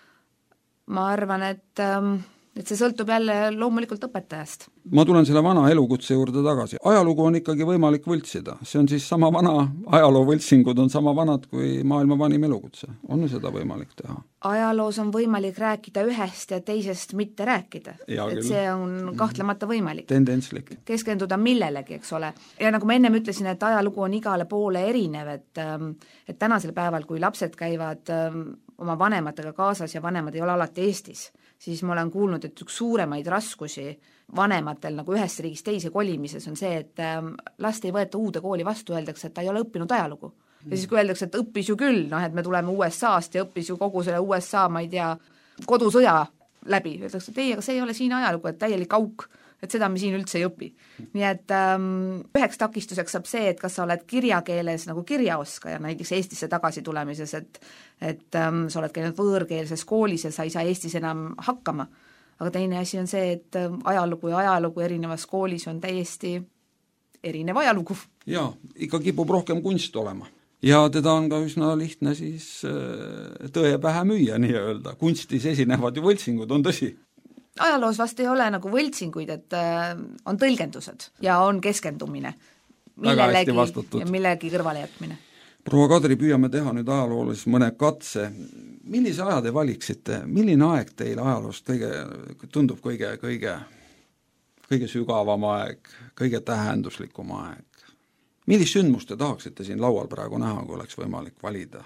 Ma arvan, et, et see sõltub jälle loomulikult õpetajast. Ma tulen selle vana elukutse juurde tagasi. Ajalugu on ikkagi võimalik võltsida. See on siis sama vana, ajaloovõltsingud on sama vanad kui maailma vanim elukutse. On seda võimalik teha? Ajaloos on võimalik rääkida ühest ja teisest mitte rääkida. Ja, et see on kahtlemata võimalik. Tendentslik. Keskenduda millelegi, eks ole. Ja nagu ma ennem ütlesin, et ajalugu on igale poole erinev, et, et tänasel päeval, kui lapsed käivad oma vanematega kaasas ja vanemad ei ole alati Eestis, siis ma olen kuulnud, et üks suuremaid raskusi vanematel nagu ühest riigist teise kolimises on see, et last ei võeta uude kooli vastu, öeldakse, et ta ei ole õppinud ajalugu. Ja siis kui öeldakse, et õppis ju küll, noh, et me tuleme U S A-st ja õppis ju kogu selle U S A, ma ei tea, kodusõja läbi, öeldakse, et ei, aga see ei ole siin ajalugu, et täielik auk, et seda me siin üldse ei õpi. Nii et ähm, üheks takistuseks saab see, et kas sa oled kirjakeeles nagu kirjaoskaja, näiteks Eestisse tagasi tulemises, et, et ähm, sa oled käinud võõrkeelses koolis ja sa ei saa Eestis enam hakkama. Aga teine asi on see, et ähm, ajalugu ja ajalugu erinevas koolis on täiesti erinev ajalugu. Jaa, ikka kipub rohkem kunst olema. Ja teda on ka üsna lihtne siis äh, tõe pähe müüa, nii öelda. Kunstis esinevad ju võltsingud, on tõsi. Ajaloos vast ei ole nagu võltsinguid, et äh, on tõlgendused ja on keskendumine millelegi ja millegi kõrvale jätmine. Proua Kadri, püüame teha nüüd ajaloolis mõne katse. Millise aja te valiksite? Milline aeg teil ajaloost kõige, tundub kõige, kõige, kõige sügavam aeg, kõige tähenduslikum aeg? Millist sündmust te tahaksite siin laual praegu näha, kui oleks võimalik valida?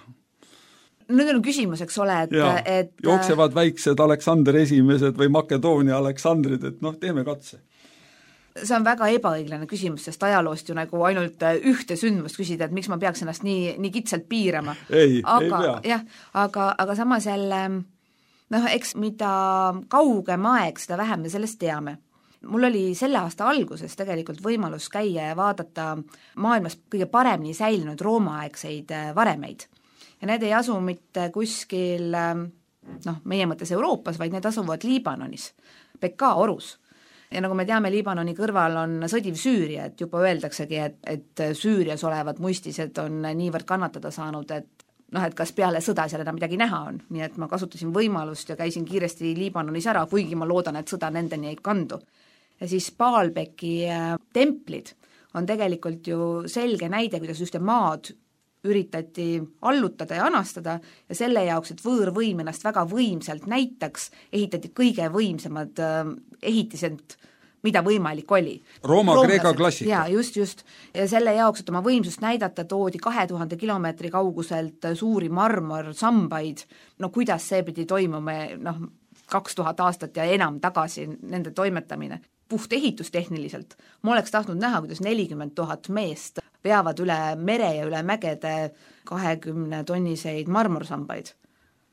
Nüüd on küsimus, eks ole, et, ja, et jooksevad väiksed Aleksander esimesed või Makedoonia Aleksandrid, et noh, teeme katse. See on väga ebaõiglane küsimus, sest ajaloost ju nagu ainult ühte sündmust küsida, et miks ma peaks ennast nii, nii kitsalt piirama. Ei, aga, ei pea. Jah, aga, aga samas jälle, noh, eks mida kaugem aeg, seda vähem me sellest teame. Mul oli selle aasta alguses tegelikult võimalus käia ja vaadata maailmas kõige paremini säilinud roomaaegseid varemeid. Ja need ei asu mitte kuskil, noh, meie mõttes Euroopas, vaid need asuvad Liibanonis, Beka orus. Ja nagu me teame, Liibanoni kõrval on sõdiv Süüria, et juba öeldaksegi, et, et Süürias olevad muistised on niivõrd kannatada saanud, et noh, et kas peale sõda seal enam midagi näha on. Nii et ma kasutasin võimalust ja käisin kiiresti Liibanonis ära, kuigi ma loodan, et sõda nendeni ei kandu. Ja siis Baalbeki templid on tegelikult ju selge näide, kuidas ühte maad üritati allutada ja anastada ja selle jaoks, et võõrvõim ennast väga võimsalt näitaks, ehitati kõige võimsamad äh, ehitised, mida võimalik oli. Rooma-Kreeka klassika. Jaa, just, just. Ja selle jaoks, et oma võimsust näidata, toodi kahe tuhande kilomeetri kauguselt suuri marmorsambaid, no kuidas see pidi toimuma, noh, kaks tuhat aastat ja enam tagasi nende toimetamine. Puht ehitustehniliselt. Ma oleks tahtnud näha, kuidas nelikümmend tuhat meest veavad üle mere ja üle mägede kahekümne tonniseid marmorsambaid.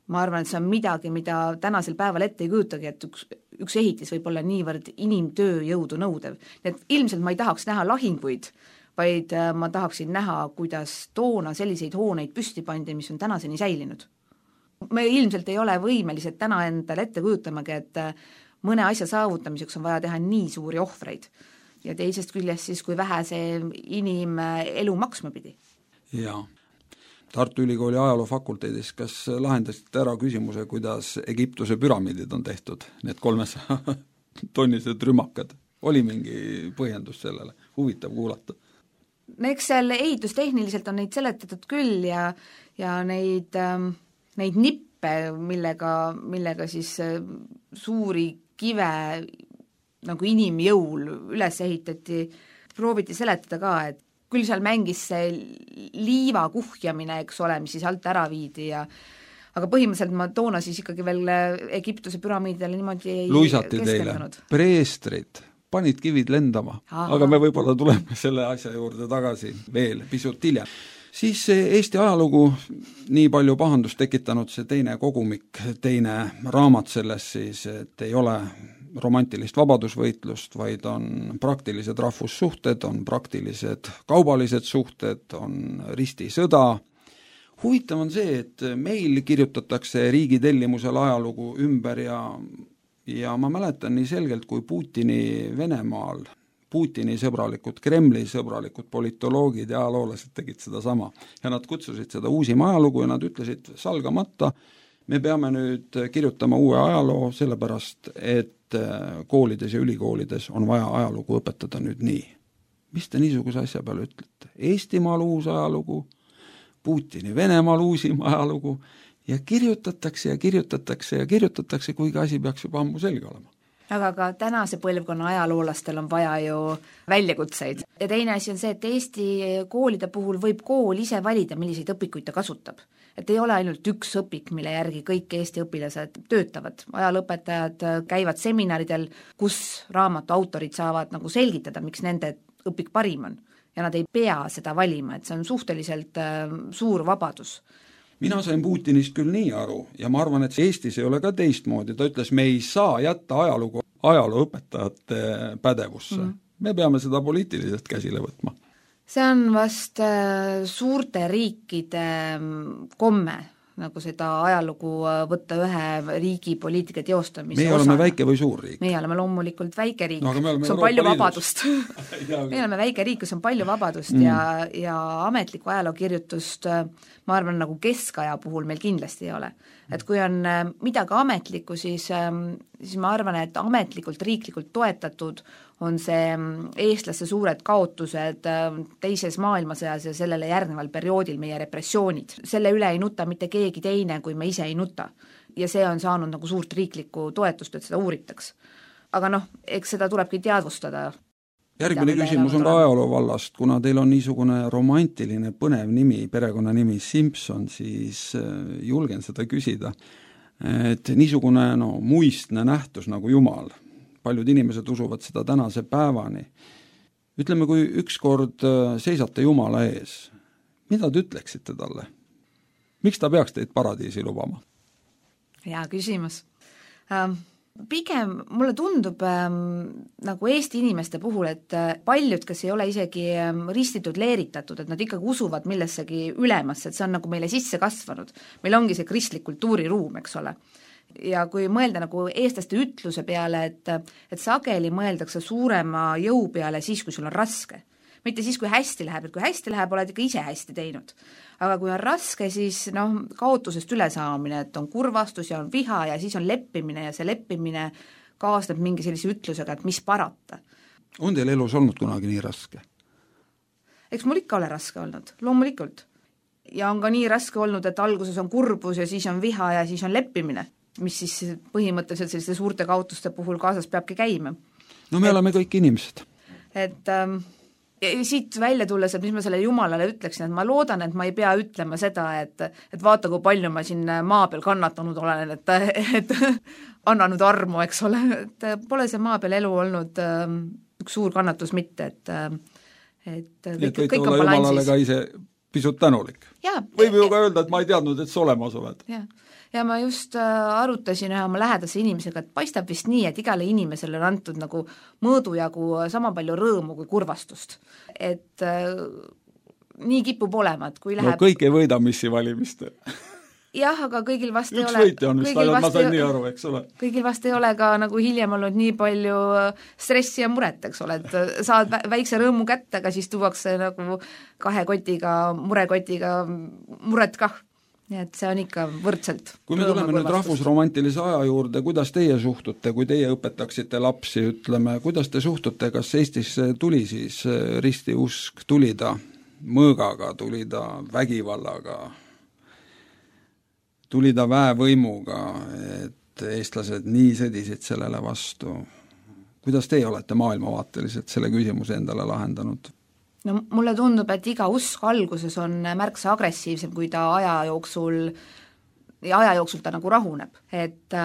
ma arvan, et see on midagi, mida tänasel päeval ette ei kujutagi, et üks, üks ehitis võib olla niivõrd inimtööjõudu nõudev. Nii et ilmselt ma ei tahaks näha lahinguid, vaid ma tahaksin näha, kuidas toona selliseid hooneid püsti pandi, mis on tänaseni säilinud. Me ilmselt ei ole võimelised täna endale ette kujutamagi, et mõne asja saavutamiseks on vaja teha nii suuri ohvreid. Ja teisest küljest siis, kui vähe see inim elu maksma pidi. Jaa. Tartu Ülikooli ajaloofakulteedis, kas lahendasite ära küsimuse, kuidas Egiptuse püramiidid on tehtud, need kolmesaja tonnised rümakad? Oli mingi põhjendus sellele? Huvitav kuulata. Eks seal ehitustehniliselt on neid seletatud küll ja, ja neid, neid nippe, millega, millega siis suuri kive nagu inimjõul üles ehitati, prooviti seletada ka, et küll seal mängis see liiva kuhjamine, eks ole, mis siis alt ära viidi ja aga põhimõtteliselt ma toona siis ikkagi veel Egiptuse püramiidele niimoodi ei luisati teile, preestrid, panid kivid lendama, Aha. aga me võib-olla tuleme selle asja juurde tagasi veel pisut hiljem. Siis Eesti ajalugu nii palju pahandust tekitanud see teine kogumik, teine raamat selles siis, et ei ole romantilist vabadusvõitlust, vaid on praktilised rahvussuhted, on praktilised kaubalised suhted, on ristisõda. Huvitav on see, et meil kirjutatakse riigi tellimusel ajalugu ümber ja, ja ma mäletan nii selgelt, kui Putini Venemaal, Putini sõbralikud, Kremli sõbralikud politoloogid ja ajaloolased tegid seda sama. Ja nad kutsusid seda uusima ajalugu ja nad ütlesid salgamata, me peame nüüd kirjutama uue ajaloo sellepärast, et koolides ja ülikoolides on vaja ajalugu õpetada nüüd nii. Mis te niisuguse asja peale ütlete? Eestimaal uus ajalugu, Putini Venemaal uusim ajalugu ja kirjutatakse ja kirjutatakse ja kirjutatakse, kuigi asi peaks juba ammu selge olema. Aga ka tänase põlvkonna ajaloolastel on vaja ju väljakutseid. Ja teine asi on see, et Eesti koolide puhul võib kool ise valida, milliseid õpikuid ta kasutab. Et ei ole ainult üks õpik, mille järgi kõik Eesti õpilased töötavad. Ajalõpetajad käivad seminaridel, kus raamatu autorid saavad nagu selgitada, miks nende õpik parim on. Ja nad ei pea seda valima, et see on suhteliselt suur vabadus. Mina sain Putinist küll nii aru ja ma arvan, et Eestis ei ole ka teistmoodi. Ta ütles, me ei saa jätta ajalugu ajalooõpetajate pädevusse. Mm. Me peame seda poliitiliselt käsile võtma. See on vast suurte riikide komme, nagu seda ajalugu võtta ühe riigi poliitika teostamise Meie oleme osana. Väike või suur riik? Meie oleme loomulikult väike riik, no, kus on palju vabadust. Meie oleme väike riik, kus on palju vabadust mm. ja, ja ametlikku ajalookirjutust, ma arvan, nagu keskaja puhul meil kindlasti ei ole. Et kui on midagi ametlikku, siis, siis ma arvan, et ametlikult, riiklikult toetatud on see eestlaste suured kaotused teises maailmasõjas ja sellele järgneval perioodil meie repressioonid. Selle üle ei nuta mitte keegi teine, kui me ise ei nuta. Ja see on saanud nagu suurt riiklikku toetust, et seda uuritaks. Aga noh, eks seda tulebki teadvustada. Järgmine küsimus on ka ajaloo vallast, kuna teil on niisugune romantiline põnev nimi, perekonna nimi Simpson, siis julgen seda küsida. Et niisugune no, muistne nähtus nagu Jumal, paljud inimesed usuvad seda tänase päevani. Ütleme, kui ükskord seisate Jumala ees, mida te ütleksite talle? Miks ta peaks teid paradiisi lubama? Hea küsimus. Ähm. Pigem mulle tundub ähm, nagu Eesti inimeste puhul, et paljud, kes ei ole isegi ristitud leeritatud, et nad ikkagi usuvad millessegi ülemasse, et see on nagu meile sisse kasvanud. Meil ongi see kristlik kultuuriruum, eks ole. Ja kui mõelda nagu eestlaste ütluse peale, et, et sageli mõeldakse suurema jõu peale siis, kui sul on raske. Mitte siis, kui hästi läheb, et kui hästi läheb, oled ikka ise hästi teinud. Aga kui on raske, siis noh, kaotusest ülesaamine, et on kurvastus ja on viha ja siis on leppimine ja see leppimine kaasneb mingi sellise ütlusega, et mis parata. On teil elus olnud kunagi nii raske? Eks mul ikka ole raske olnud, loomulikult. Ja on ka nii raske olnud, et alguses on kurbus ja siis on viha ja siis on leppimine, mis siis põhimõtteliselt selliste suurte kaotuste puhul kaasas peabki käima. No me et, oleme kõik inimesed. Et ähm, ja siit välja tulles, et mis ma selle Jumalale ütleksin, et ma loodan, et ma ei pea ütlema seda, et, et vaata, kui palju ma siin maa peal kannatanud olen, et, et annanud armu, eks ole, et pole see maa peal elu olnud ähm, üks suur kannatus mitte, et, et kõik, kõik on balansis. Jumalale ka ise pisut tänulik. Ja, võib ju ka öelda, et ma ei teadnud, et sa olemas oled. Jah. ja ma just arutasin ühe oma lähedase inimesega, et paistab vist nii, et igale inimesele on antud nagu mõõdujagu sama palju rõõmu kui kurvastust. Et äh, nii kipub olema, et kui läheb... No kõik ei võida missi valimistel. Jah, aga kõigil vast Üks ei ole... Üks võitja on vist, aga ma sain nii aru, eks ole. Kõigil vast ei ole ka nagu hiljem olnud nii palju stressi ja muret, eks ole, et saad väikse rõõmu kätte, aga siis tuuakse nagu kahe kotiga, murekotiga muret kah. Nii et see on ikka võrdselt. Kui me tuleme nüüd rahvusromantilise aja juurde, kuidas teie suhtute, kui teie õpetaksite lapsi, ütleme, kuidas te suhtute, kas Eestis tuli siis ristiusk, tuli ta mõõgaga, tuli ta vägivallaga, tuli ta väevõimuga, et eestlased nii sõdisid sellele vastu. Kuidas teie olete maailmavaateliselt selle küsimuse endale lahendanud? No mulle tundub, et iga usk alguses on märksa agressiivsem, kui ta aja jooksul, ja aja jooksul ta nagu rahuneb. Et,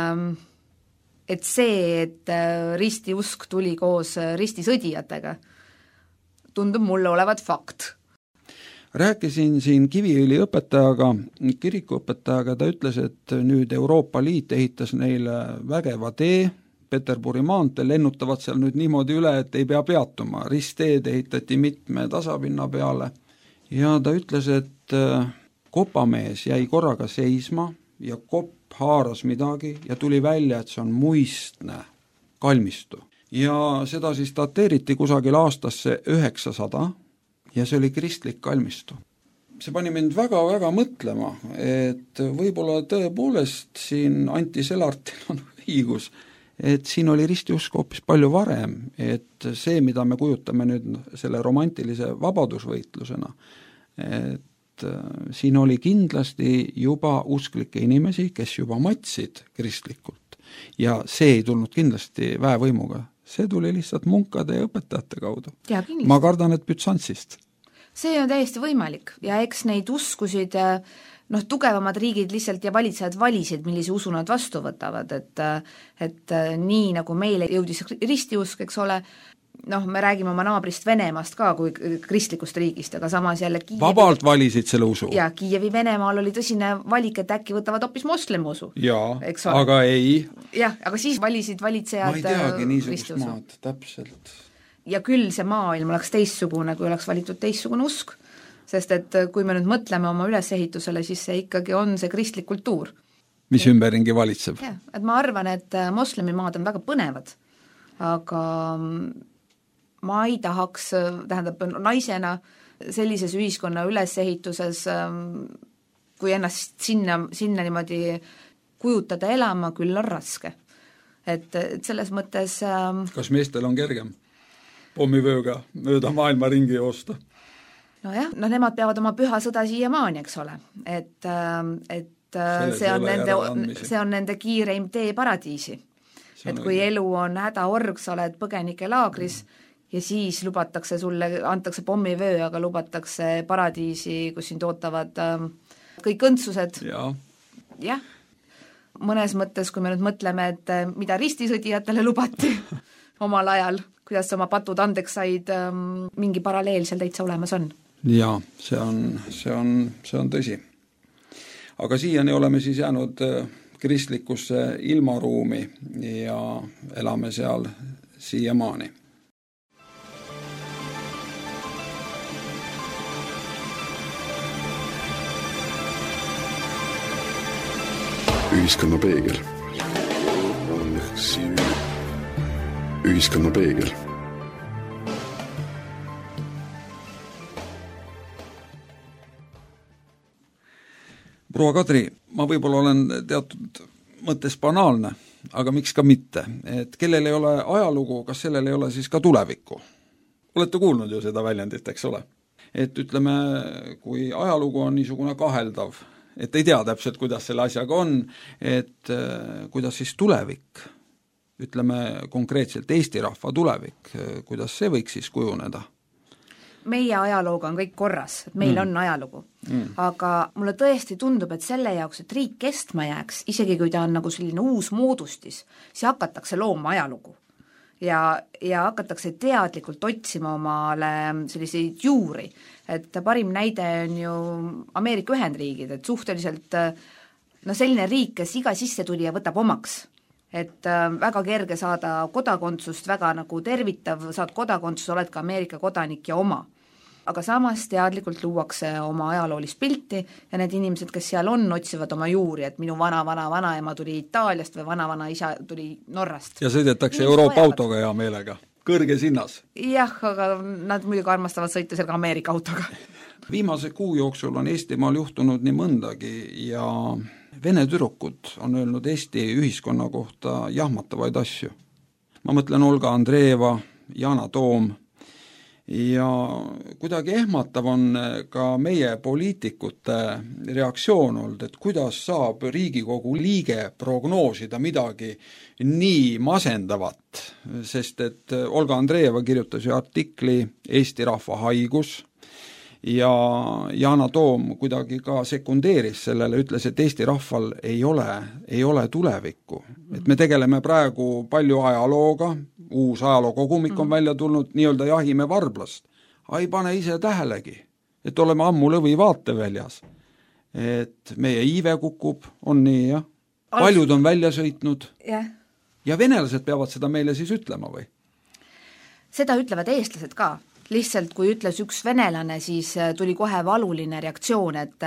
et see, et ristiusk tuli koos ristisõdijatega, tundub mulle olevat fakt. Rääkisin siin Kiviõli õpetajaga, kirikuõpetajaga, ta ütles, et nüüd Euroopa Liit ehitas neile vägeva tee, Peterburi maantee, lennutavad seal nüüd niimoodi üle, et ei pea peatuma, ristteed ehitati mitme tasapinna peale ja ta ütles, et kopamees jäi korraga seisma ja kopp haaras midagi ja tuli välja, et see on muistne kalmistu. Ja seda siis dateeriti kusagil aastasse üheksasada ja see oli kristlik kalmistu. See pani mind väga-väga mõtlema, et võib-olla tõepoolest siin Anti Selartil on õigus, et siin oli ristiusk hoopis palju varem, et see, mida me kujutame nüüd selle romantilise vabadusvõitlusena, et siin oli kindlasti juba usklikke inimesi, kes juba matsid kristlikult ja see ei tulnud kindlasti väevõimuga. See tuli lihtsalt munkade ja õpetajate kaudu. Ja, ma kardan, et Bütsantsist. See on täiesti võimalik ja eks neid uskusid noh, tugevamad riigid lihtsalt ja valitsejad valisid, millise usu nad vastu võtavad, et, et nii nagu meile jõudis ristiusk, eks ole, noh, me räägime oma naabrist Venemaast ka kui kristlikust riigist, aga samas jälle Kiievi... Vabalt valisid selle usu. Ja Kiievi Venemaal oli tõsine valik, et äkki võtavad hoopis moslemi usu. Jaa, aga ei. Jah, aga siis valisid valitsejad ma ei teagi niisugust maad, täpselt. Ja küll see maailm oleks teistsugune, kui oleks valitud teistsugune usk. Sest et kui me nüüd mõtleme oma ülesehitusele, siis see ikkagi on see kristlik kultuur. Mis ümberringi valitseb. Ja, et ma arvan, et moslemimaad on väga põnevad, aga ma ei tahaks, tähendab, naisena sellises ühiskonna ülesehituses, kui ennast sinna, sinna niimoodi kujutada elama, küll on raske. Et, et selles mõttes... Kas meestel on kergem pommivööga mööda maailma ringi joosta? No jah, no nemad peavad oma püha sõda siiamaani, eks ole. Et, et see on, nende, see on nende kiireim tee paradiisi. Et kui õige. Elu on hädaorg, sa oled põgenike laagris ja siis lubatakse sulle, antakse pommivöö, aga lubatakse paradiisi, kus sind ootavad kõik õndsused. Ja. Jah. Mõnes mõttes, kui me nüüd mõtleme, et mida ristisõdijatele lubati omal ajal, kuidas oma patud andeks said, mingi paralleel seal täitsa olemas on. Jaa, see on, see on, see on tõsi. Aga siiani oleme siis jäänud kristlikusse ilmaruumi ja elame seal siiamaani. Ühiskonna peegel. Ühiskonna peegel. Proua Kadri, ma võib-olla olen teatud mõttes banaalne, aga miks ka mitte, et kellel ei ole ajalugu, kas sellel ei ole siis ka tulevikku? Olete kuulnud ju seda väljendit, eks ole? Et ütleme, kui ajalugu on niisugune kaheldav, et ei tea täpselt, kuidas selle asjaga on, et kuidas siis tulevik, ütleme konkreetselt Eesti rahva tulevik, kuidas see võiks siis kujuneda? Meie ajalooga on kõik korras, et meil mm. on ajalugu. Mm. Aga mulle tõesti tundub, et selle jaoks, et riik kestma jääks, isegi kui ta on nagu selline uus moodustis, siis hakatakse looma ajalugu. Ja, ja hakatakse teadlikult otsima omale selliseid juuri. Et parim näide on ju Ameerika Ühendriigid, et suhteliselt no selline riik, kes iga sissetulija võtab omaks, et äh, väga kerge saada kodakondsust, väga nagu tervitav, saad kodakondsus, oled ka Ameerika kodanik ja oma. Aga samas teadlikult luuakse oma ajaloolist pilti ja need inimesed, kes seal on, otsivad oma juuri, et minu vana-vana-vanaema tuli Itaaliast või vana-vana isa tuli Norrast. Ja sõidetakse Euroopa autoga hea meelega, kõrges hinnas. Jah, aga nad muidugi armastavad sõita seal ka Ameerika autoga. Viimase kuu jooksul on Eestimaal juhtunud nii mõndagi ja vene tüdrukud on öelnud Eesti ühiskonna kohta jahmatavaid asju. Ma mõtlen Olga Andreeva, Yana Toom, ja kuidagi ehmatav on ka meie poliitikute reaktsioon olnud, et kuidas saab Riigikogu liige prognoosida midagi nii masendavat, sest et Olga Andreeva kirjutas ju artikli Eesti rahva haigus ja Yana Toom kuidagi ka sekundeeris sellele, ütles, et Eesti rahval ei ole, ei ole tulevikku. Et me tegeleme praegu palju ajalooga, uus ajalookogumik on välja tulnud, nii-öelda jahime varblast. Ai pane ise tähelegi, et oleme ammu lõvi vaateväljas. Et meie iive kukub, on nii, jah. Paljud on välja sõitnud. Yeah. Ja venelased peavad seda meile siis ütlema või? Seda ütlevad eestlased ka. Lihtsalt kui ütles üks venelane, siis tuli kohe valuline reaktsioon, et,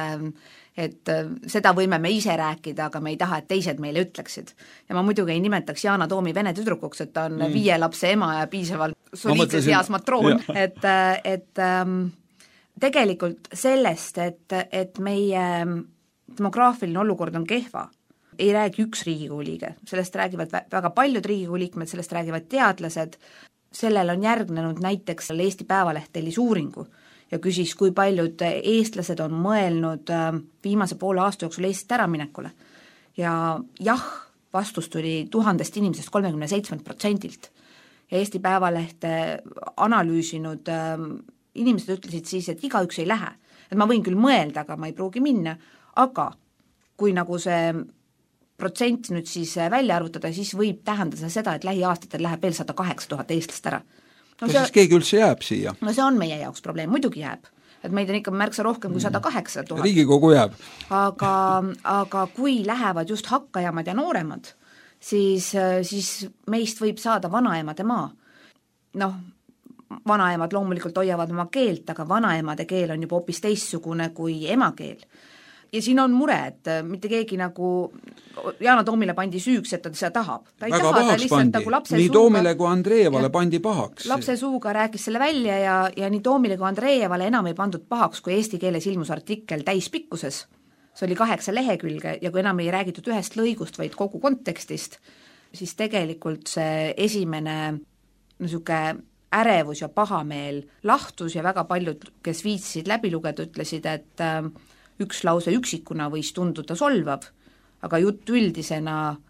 et seda võime me ise rääkida, aga me ei taha, et teised meile ütleksid. Ja ma muidugi ei nimetaks Yana Toomi vene tüdrukuks, et ta on mm. viie lapse ema ja piisavalt soliidses heas matroon, et, et ähm, tegelikult sellest, et, et meie demograafiline olukord on kehva, ei räägi üks Riigikogu liige, sellest räägivad väga paljud Riigikogu liikmed, sellest räägivad teadlased, sellel on järgnenud näiteks Eesti Päevaleht tellis uuringu ja küsis, kui paljud eestlased on mõelnud viimase poole aasta jooksul Eestist äraminekule. Ja jah, vastus tuli tuhandest inimesest kolmekümne seitsmelt protsendilt. Ja Eesti Päevalehte analüüsinud inimesed ütlesid siis, et igaüks ei lähe. Et ma võin küll mõelda, aga ma ei pruugi minna, aga kui nagu see protsent nüüd siis välja arvutada, siis võib tähendada seda, et lähiaastatel läheb veel sada kaheksa tuhat eestlast ära. No see, siis keegi üldse jääb siia? No see on meie jaoks probleem, muidugi jääb. Et meid on ikka märksa rohkem kui sada kaheksa tuhat. Riigikogu jääb. Aga, aga kui lähevad just hakkajamad ja nooremad, siis, siis meist võib saada vanaemade maa. Noh, vanaemad loomulikult hoiavad oma keelt, aga vanaemade keel on juba hoopis teistsugune kui emakeel. Ja siin on mure, et mitte keegi nagu Yana Toomile pandi süüks, et ta seda tahab. Ta ei väga taha, pahaks pandi. Nagu nii Toomile kui Andreevale ja, pandi pahaks. Lapse suuga rääkis selle välja ja, ja nii Toomile kui Andreevale enam ei pandud pahaks, kui eesti keeles ilmus artikkel täispikkuses. See oli kaheksa lehekülge ja kui enam ei räägitud ühest lõigust, vaid kogu kontekstist, siis tegelikult see esimene niisuke ärevus ja pahameel lahtus ja väga paljud, kes viitsisid läbi lugeda, ütlesid, et äh, üks lause üksikuna võis tunduda solvav, aga jutt üldisena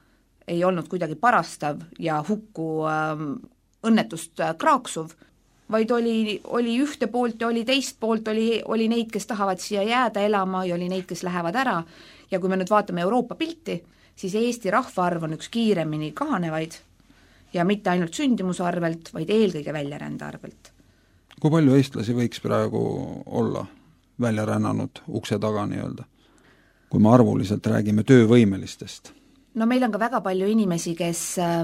ei olnud kuidagi parastav ja hukku äh, õnnetust äh, kraaksuv, vaid oli, oli ühte poolt ja oli teist poolt, oli, oli neid, kes tahavad siia jääda elama ja oli neid, kes lähevad ära ja kui me nüüd vaatame Euroopa pilti, siis Eesti rahvaarv on üks kiiremini kahanevaid ja mitte ainult sündimuse arvelt, vaid eelkõige väljarände arvelt. Kui palju eestlasi võiks praegu olla välja rännanud ukse taga nii-öelda, kui me arvuliselt räägime töövõimelistest? No meil on ka väga palju inimesi, kes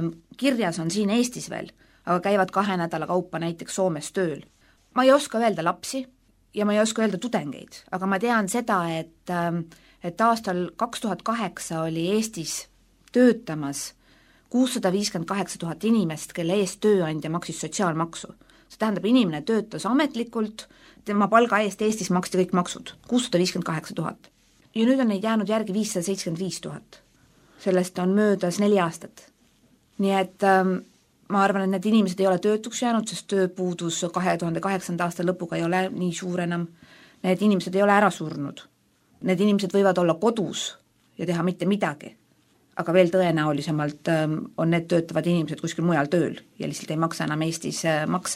kirjas on siin Eestis veel, aga käivad kahe nädala kaupa näiteks Soomes tööl. Ma ei oska öelda lapsi ja ma ei oska öelda tudengeid, aga ma tean seda, et, et aastal kaks tuhat kaheksa oli Eestis töötamas kuussada viiskümmend kaheksa tuhat inimest, kelle eest tööandja maksis sotsiaalmaksu. See tähendab, inimene töötas ametlikult, tema palga eest Eestis maksti kõik maksud, kuussada viiskümmend kaheksa tuhat. Ja nüüd on neid jäänud järgi viissada seitsekümmend viis tuhat. Sellest on möödas neli aastat. Nii et ähm, ma arvan, et need inimesed ei ole töötuks jäänud, sest tööpuudus kahe tuhande kaheksanda aasta lõpuga ei ole nii suur enam. Need inimesed ei ole ära surnud. Need inimesed võivad olla kodus ja teha mitte midagi. Aga veel tõenäolisemalt ähm, on need töötavad inimesed kuskil mujal tööl ja lihtsalt ei maksa enam Eestis äh, makse.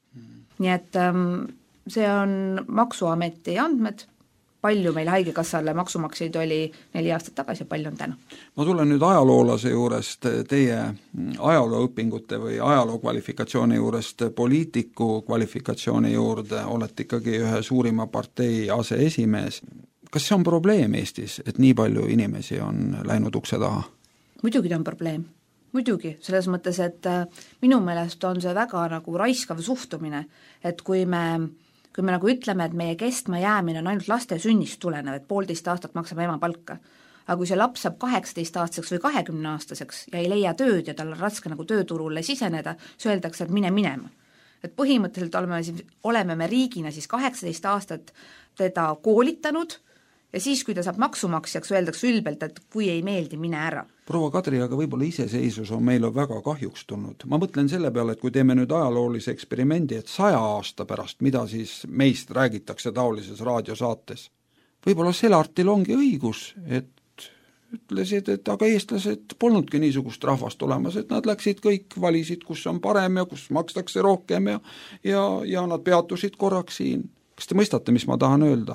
Nii et ähm, see on Maksuameti andmed, palju meil haigekassale maksumaksjaid oli neli aastat tagasi ja palju on täna. Ma tulen nüüd ajaloolase juurest, teie ajalooõpingute või ajaloo kvalifikatsiooni juurest poliitiku kvalifikatsiooni juurde, olete ikkagi ühe suurima partei aseesimees. kas see on probleem Eestis, et nii palju inimesi on läinud ukse taha? Muidugi ta on probleem, muidugi, selles mõttes, et minu meelest on see väga nagu raiskav suhtumine, et kui me, kui me nagu ütleme, et meie kestma jäämine on ainult laste sünnist tulenev, et poolteist aastat maksame ema palka, aga kui see laps saab kaheksateist-aastaseks või kahekümne-aastaseks ja ei leia tööd ja tal on raske nagu tööturule siseneda, siis öeldakse, et mine minema. Et põhimõtteliselt oleme, oleme me riigina siis kaheksateist aastat teda koolitanud ja siis, kui ta saab maksumaksjaks, öeldakse ülbelt, et kui ei meeldi, mine ära. Proua Kadri, aga võib-olla iseseisus on meile väga kahjuks tulnud. Ma mõtlen selle peale, et kui teeme nüüd ajaloolise eksperimendi, et saja aasta pärast, mida siis meist räägitakse taolises raadiosaates, võib-olla Selartil ongi õigus, et ütlesid, et aga eestlased polnudki niisugust rahvast olemas, et nad läksid kõik, valisid, kus on parem ja kus makstakse rohkem ja, ja, ja nad peatusid korraks siin. Kas te mõistate, mis ma tahan öelda?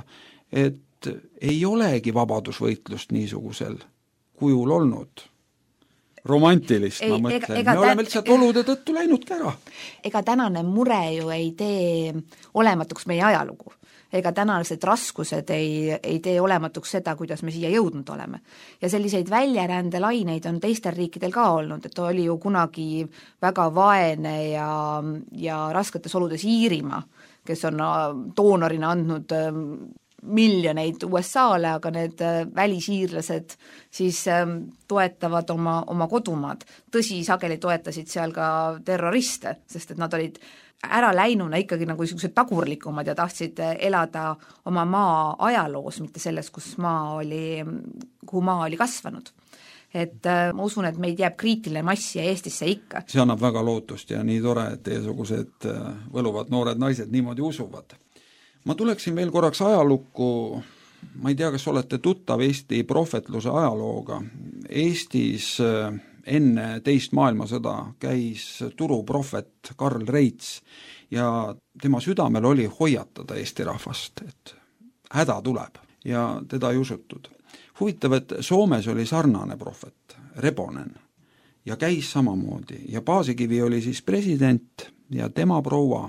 Et ei olegi vabadusvõitlust niisugusel kujul olnud. Romantilist, ei, ma mõtlen. Ega, ega me oleme lihtsalt olude tõttu läinudki ära. Ega tänane mure ju ei tee olematuks meie ajalugu. Ega tänased raskused ei, ei tee olematuks seda, kuidas me siia jõudnud oleme. Ja selliseid väljarändelaineid on teistel riikidel ka olnud, et oli ju kunagi väga vaene ja, ja rasketes oludes Iirimaa, kes on doonorina andnud miljoneid U S A-le, aga need välisiirlased siis toetavad oma, oma kodumaad. Tõsi, sageli toetasid seal ka terroriste, sest et nad olid ära läinuna ikkagi nagu niisugused tagurlikumad ja tahtsid elada oma maa ajaloos, mitte selles, kus maa oli, kuhu maa oli kasvanud. Et ma usun, et meid jääb kriitiline mass ja Eestisse ikka. See annab väga lootust ja nii tore, et teesugused võluvad noored naised niimoodi usuvad. Ma tuleksin veel korraks ajalukku, ma ei tea, kas olete tuttav Eesti prohvetluse ajalooga. Eestis enne teist maailmasõda käis turuprohvet Karl Reits ja tema südamel oli hoiatada Eesti rahvast, et häda tuleb ja teda ei usutud. Huvitav, et Soomes oli sarnane prohvet, Rebonen, ja käis samamoodi ja Paasikivi oli siis president ja tema proua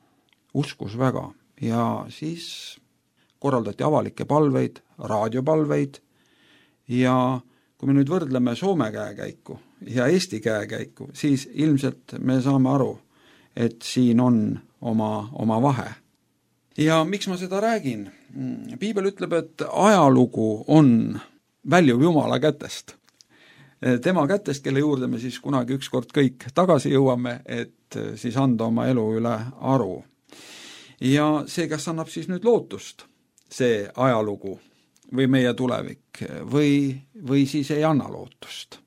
uskus väga. Ja siis korraldati avalikke palveid, raadiopalveid ja kui me nüüd võrdleme Soome käekäiku ja Eesti käekäiku, siis ilmselt me saame aru, et siin on oma, oma vahe. Ja miks ma seda räägin? Piibel ütleb, et ajalugu on väljuv Jumala kätest. Tema kätest, kelle juurde me siis kunagi ükskord kõik tagasi jõuame, et siis anda oma elu üle aru. Ja see, kas annab siis nüüd lootust, see ajalugu või meie tulevik, või, või siis ei anna lootust.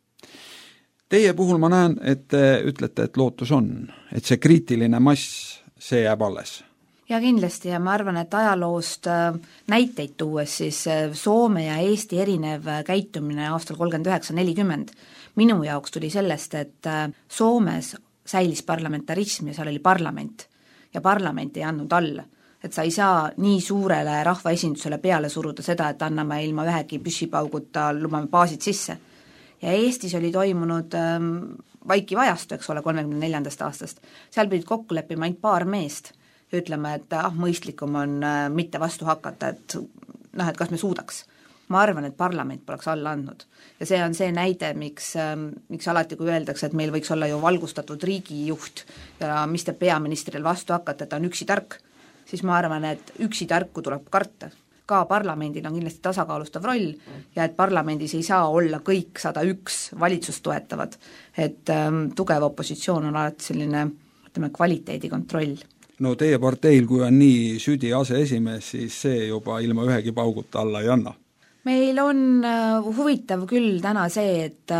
Teie puhul ma näen, et te ütlete, et lootus on, et see kriitiline mass, see jääb alles. Ja kindlasti, ja ma arvan, et ajaloost näiteid tuues siis Soome ja Eesti erinev käitumine aastal kolmkümmend üheksa nelikümmend. Minu jaoks tuli sellest, et Soomes säilis parlamentarism ja seal oli parlament. Ja parlament ei andnud alla, et sa ei saa nii suurele rahvaesindusele peale suruda seda, et anname ilma ühegi püssipauguta, lubame baasid sisse. Ja Eestis oli toimunud ähm, vaikiv ajastu, eks ole, kolmekümne neljandast aastast. Seal pidid kokku leppima ainult paar meest ja ütleme, et ah, mõistlikum on äh, mitte vastu hakata, et, noh, et kas me suudaks. Ma arvan, et parlament poleks alla andnud. Ja see on see näide, miks, miks alati, kui öeldakse, et meil võiks olla ju valgustatud riigijuht ja mis te peaministril vastu hakata, et ta on üksi tark, siis ma arvan, et üksi tarku tuleb karta. Ka parlamendil on kindlasti tasakaalustav roll ja et parlamendis ei saa olla kõik sada üks valitsust toetavad, et ähm, tugev opositsioon on alati selline, ütleme, kvaliteedikontroll. No teie parteil, kui on nii südi aseesimees, siis see juba ilma ühegi pauguta alla ei anna. Meil on huvitav küll täna see, et,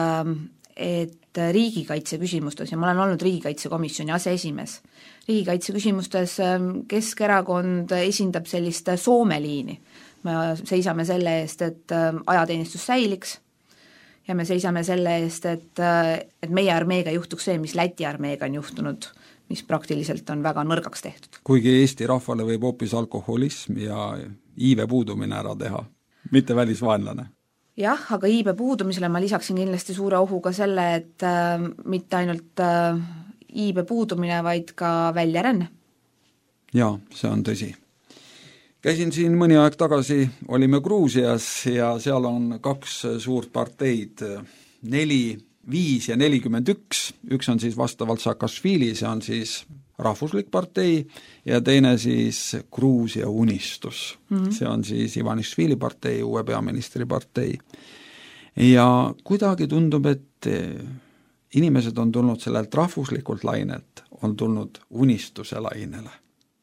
et riigikaitse küsimustes, ja ma olen olnud riigikaitsekomisjoni aseesimees, riigikaitse küsimustes Keskerakond esindab sellist Soome liini. Me seisame selle eest, et ajateenistus säiliks ja me seisame selle eest, et, et meie armeega juhtuks see, mis Läti armeega on juhtunud, mis praktiliselt on väga nõrgaks tehtud. Kuigi Eesti rahvale võib hoopis alkoholism ja iive puudumine ära teha. Mitte välisvaenlane. Jah, aga iibe puudumisele ma lisaksin kindlasti suure ohuga selle, et äh, mitte ainult äh, iibe puudumine, vaid ka väljaränne. Jaa, see on tõsi. Käisin siin mõni aeg tagasi, olime Gruusias ja seal on kaks suurt parteid, neli, viis ja nelikümmend üks, üks on siis vastavalt Saakašvili, see on siis rahvuslik partei ja teine siis Gruusia unistus. Mm-hmm. See on siis Ivanišvili partei, uue peaministri partei. Ja kuidagi tundub, et inimesed on tulnud sellelt rahvuslikult lainelt, on tulnud unistuse lainele.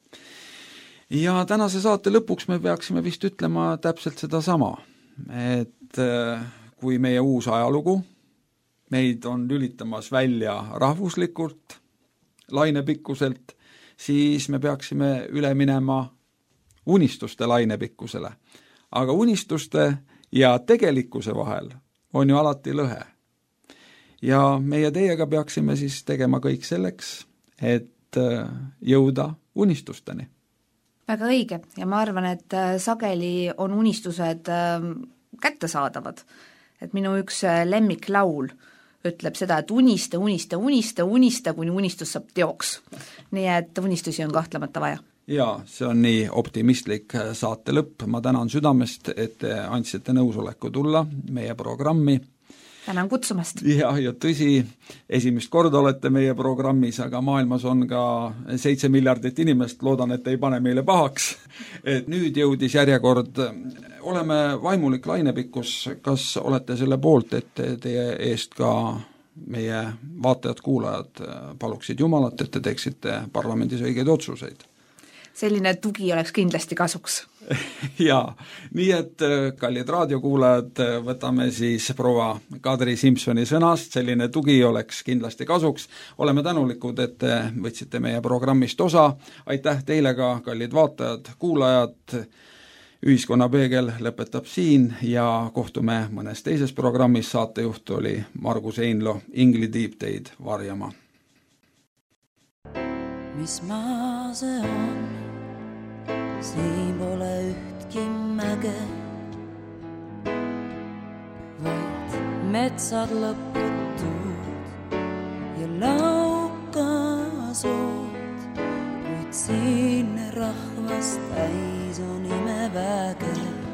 Ja tänase saate lõpuks me peaksime vist ütlema täpselt seda sama, et kui meie uus ajalugu, meid on lülitamas välja rahvuslikult, lainepikkuselt, siis me peaksime üle minema unistuste lainepikkusele. Aga unistuste ja tegelikkuse vahel on ju alati lõhe. Ja meie teiega peaksime siis tegema kõik selleks, et jõuda unistusteni. Väga õige ja ma arvan, et sageli on unistused kättesaadavad. Et minu üks lemmiklaul ütleb seda, et unista, unista, unista, unista, kuni unistus saab teoks. Nii et unistusi on kahtlemata vaja. Jaa, see on nii optimistlik saate lõpp. Ma tänan südamest, et te andsite nõusoleku tulla meie programmi. Tänan kutsumast. Ja, ja tõsi, esimest korda olete meie programmis, aga maailmas on ka seitse miljardit inimest, loodan, et ei pane meile pahaks. Et nüüd jõudis järjekord, oleme vaimulik lainepikkus, kas olete selle poolt, et teie eest ka meie vaatajad, kuulajad paluksid Jumalat, et te teeksite parlamendis õigeid otsuseid? Selline tugi oleks kindlasti kasuks. Jaa, nii et kallid raadiokuulajad, võtame siis proua Kadri Simsoni sõnast, selline tugi oleks kindlasti kasuks. Oleme tänulikud, et te võtsite meie programmist osa. Aitäh teile ka, kallid vaatajad, kuulajad. Ühiskonnapeegel lõpetab siin ja kohtume mõnes teises programmis. Saatejuht oli Margus Einlo, Ingli tiib teid varjama. Mis maa see on? Siin pole ühtki mäge, vaid metsad lõputud ja laukasood, kuid siin rahvast täis on imeväge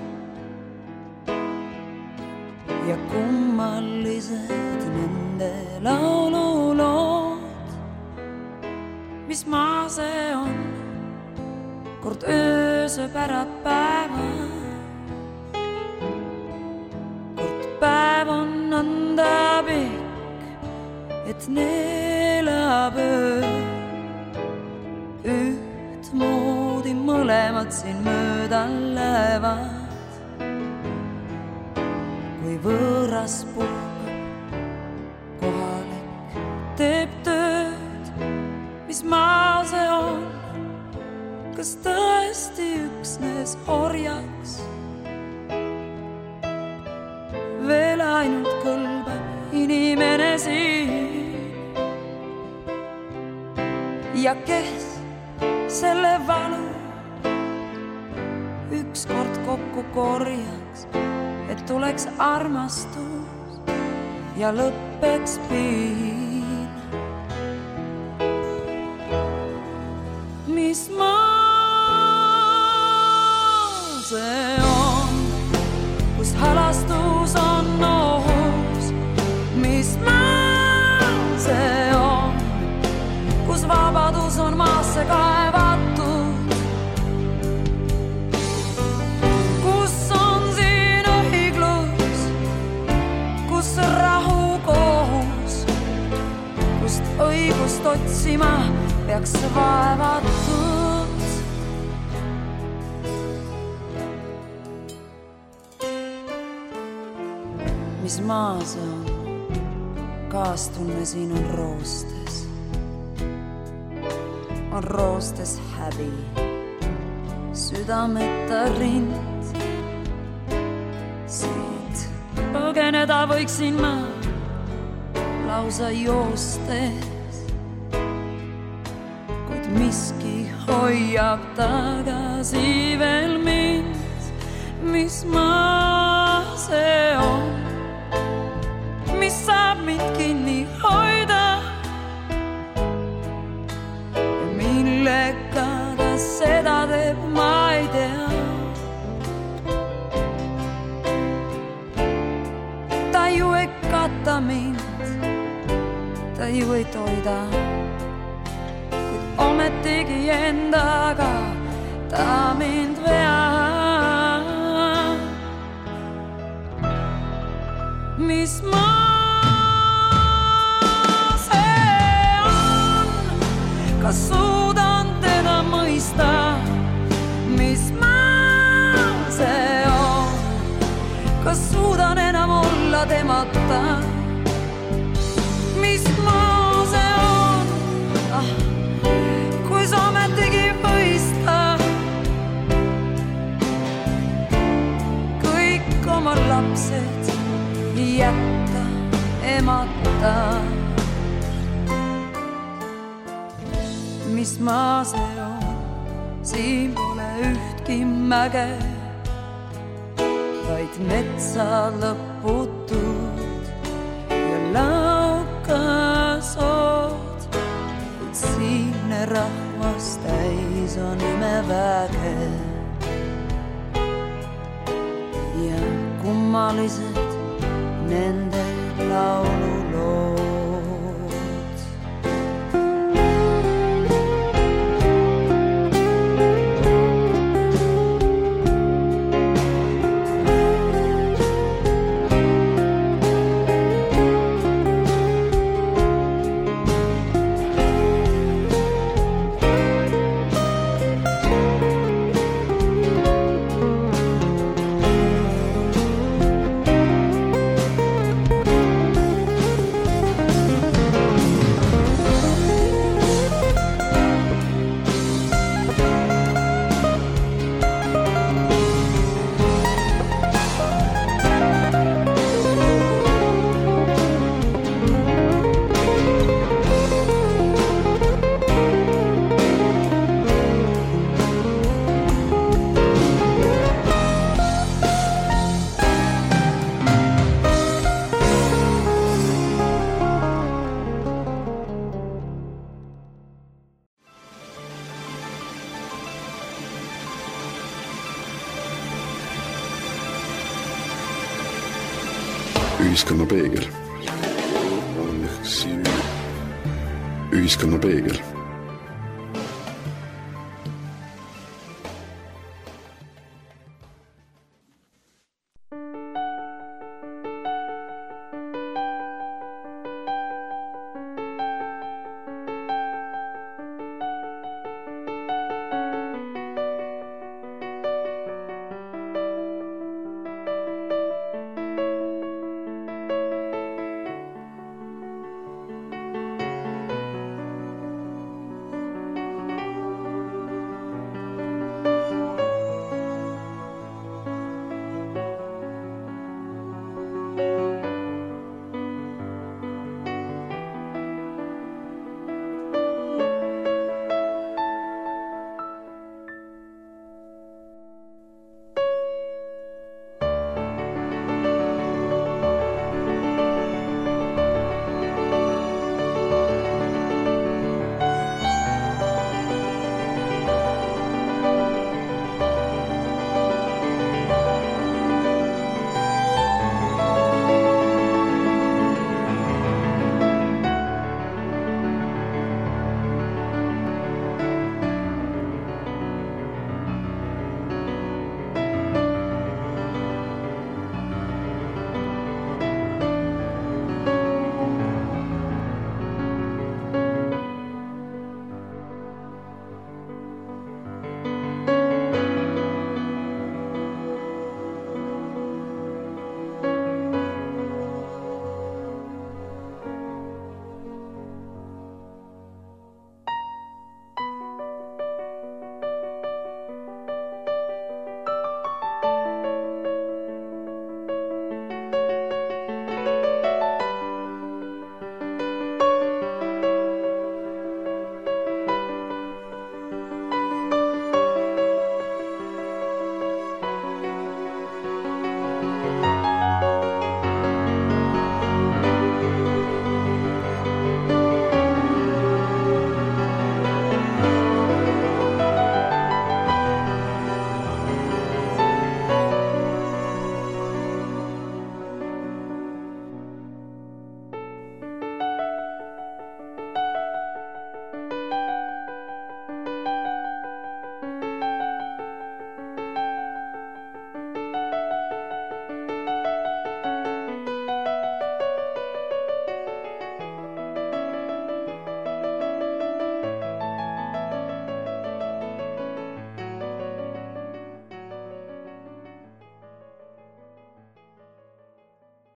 ja kummalised nende laululood. Mis maa see on? Kord ööse pära päeva, kord päev on anda pikk, et neelab öö. Ühtmoodi mõlemad siin mööda lähevad, kui võõras puhkab, kohalik teeb tööd. Mis maa see on? Kas tõesti üksnes orjaks? Veel ainult kõlbab inimene siin. Ja kes selle valu ükskord kokku korjaks, et tuleks armastus ja lõppeks piin. Mis maa see on, kus halastus on ohus? Mis maa see on, kus vabadus on maasse kaevatud? Kus on siin õiglus, kus rahu kohus, kust õigust otsima peaks vaevatud? Mis maa see on? Kaastunne siin on roostes. On roostes häbi, südameta rind. Siit põgeneda võiksin ma lausa joostes, kuid miski hoiab tagasi veel mind. Mis maa see on? Mis saab mind kinni hoida? Millega ta seda teeb, ma ei tea. ta mind, ta ju ei toida, kuid ometigi endaga ta mind veab. Mis maa see on, kas suudan teda mõista, mis maa see on, kas suudan enam olla temata, mis maa see on, ah, kui sa ometigi mõista kõik oma lapsed jätta emata. Mis maa see on, siin pole ühtki mäge, vaid metsa lõputud ja laukasood, kuid siinne rahvas täis on imeväge ja kummalised nende laululood. Ühiskonna peegel. Ühiskonna peegel.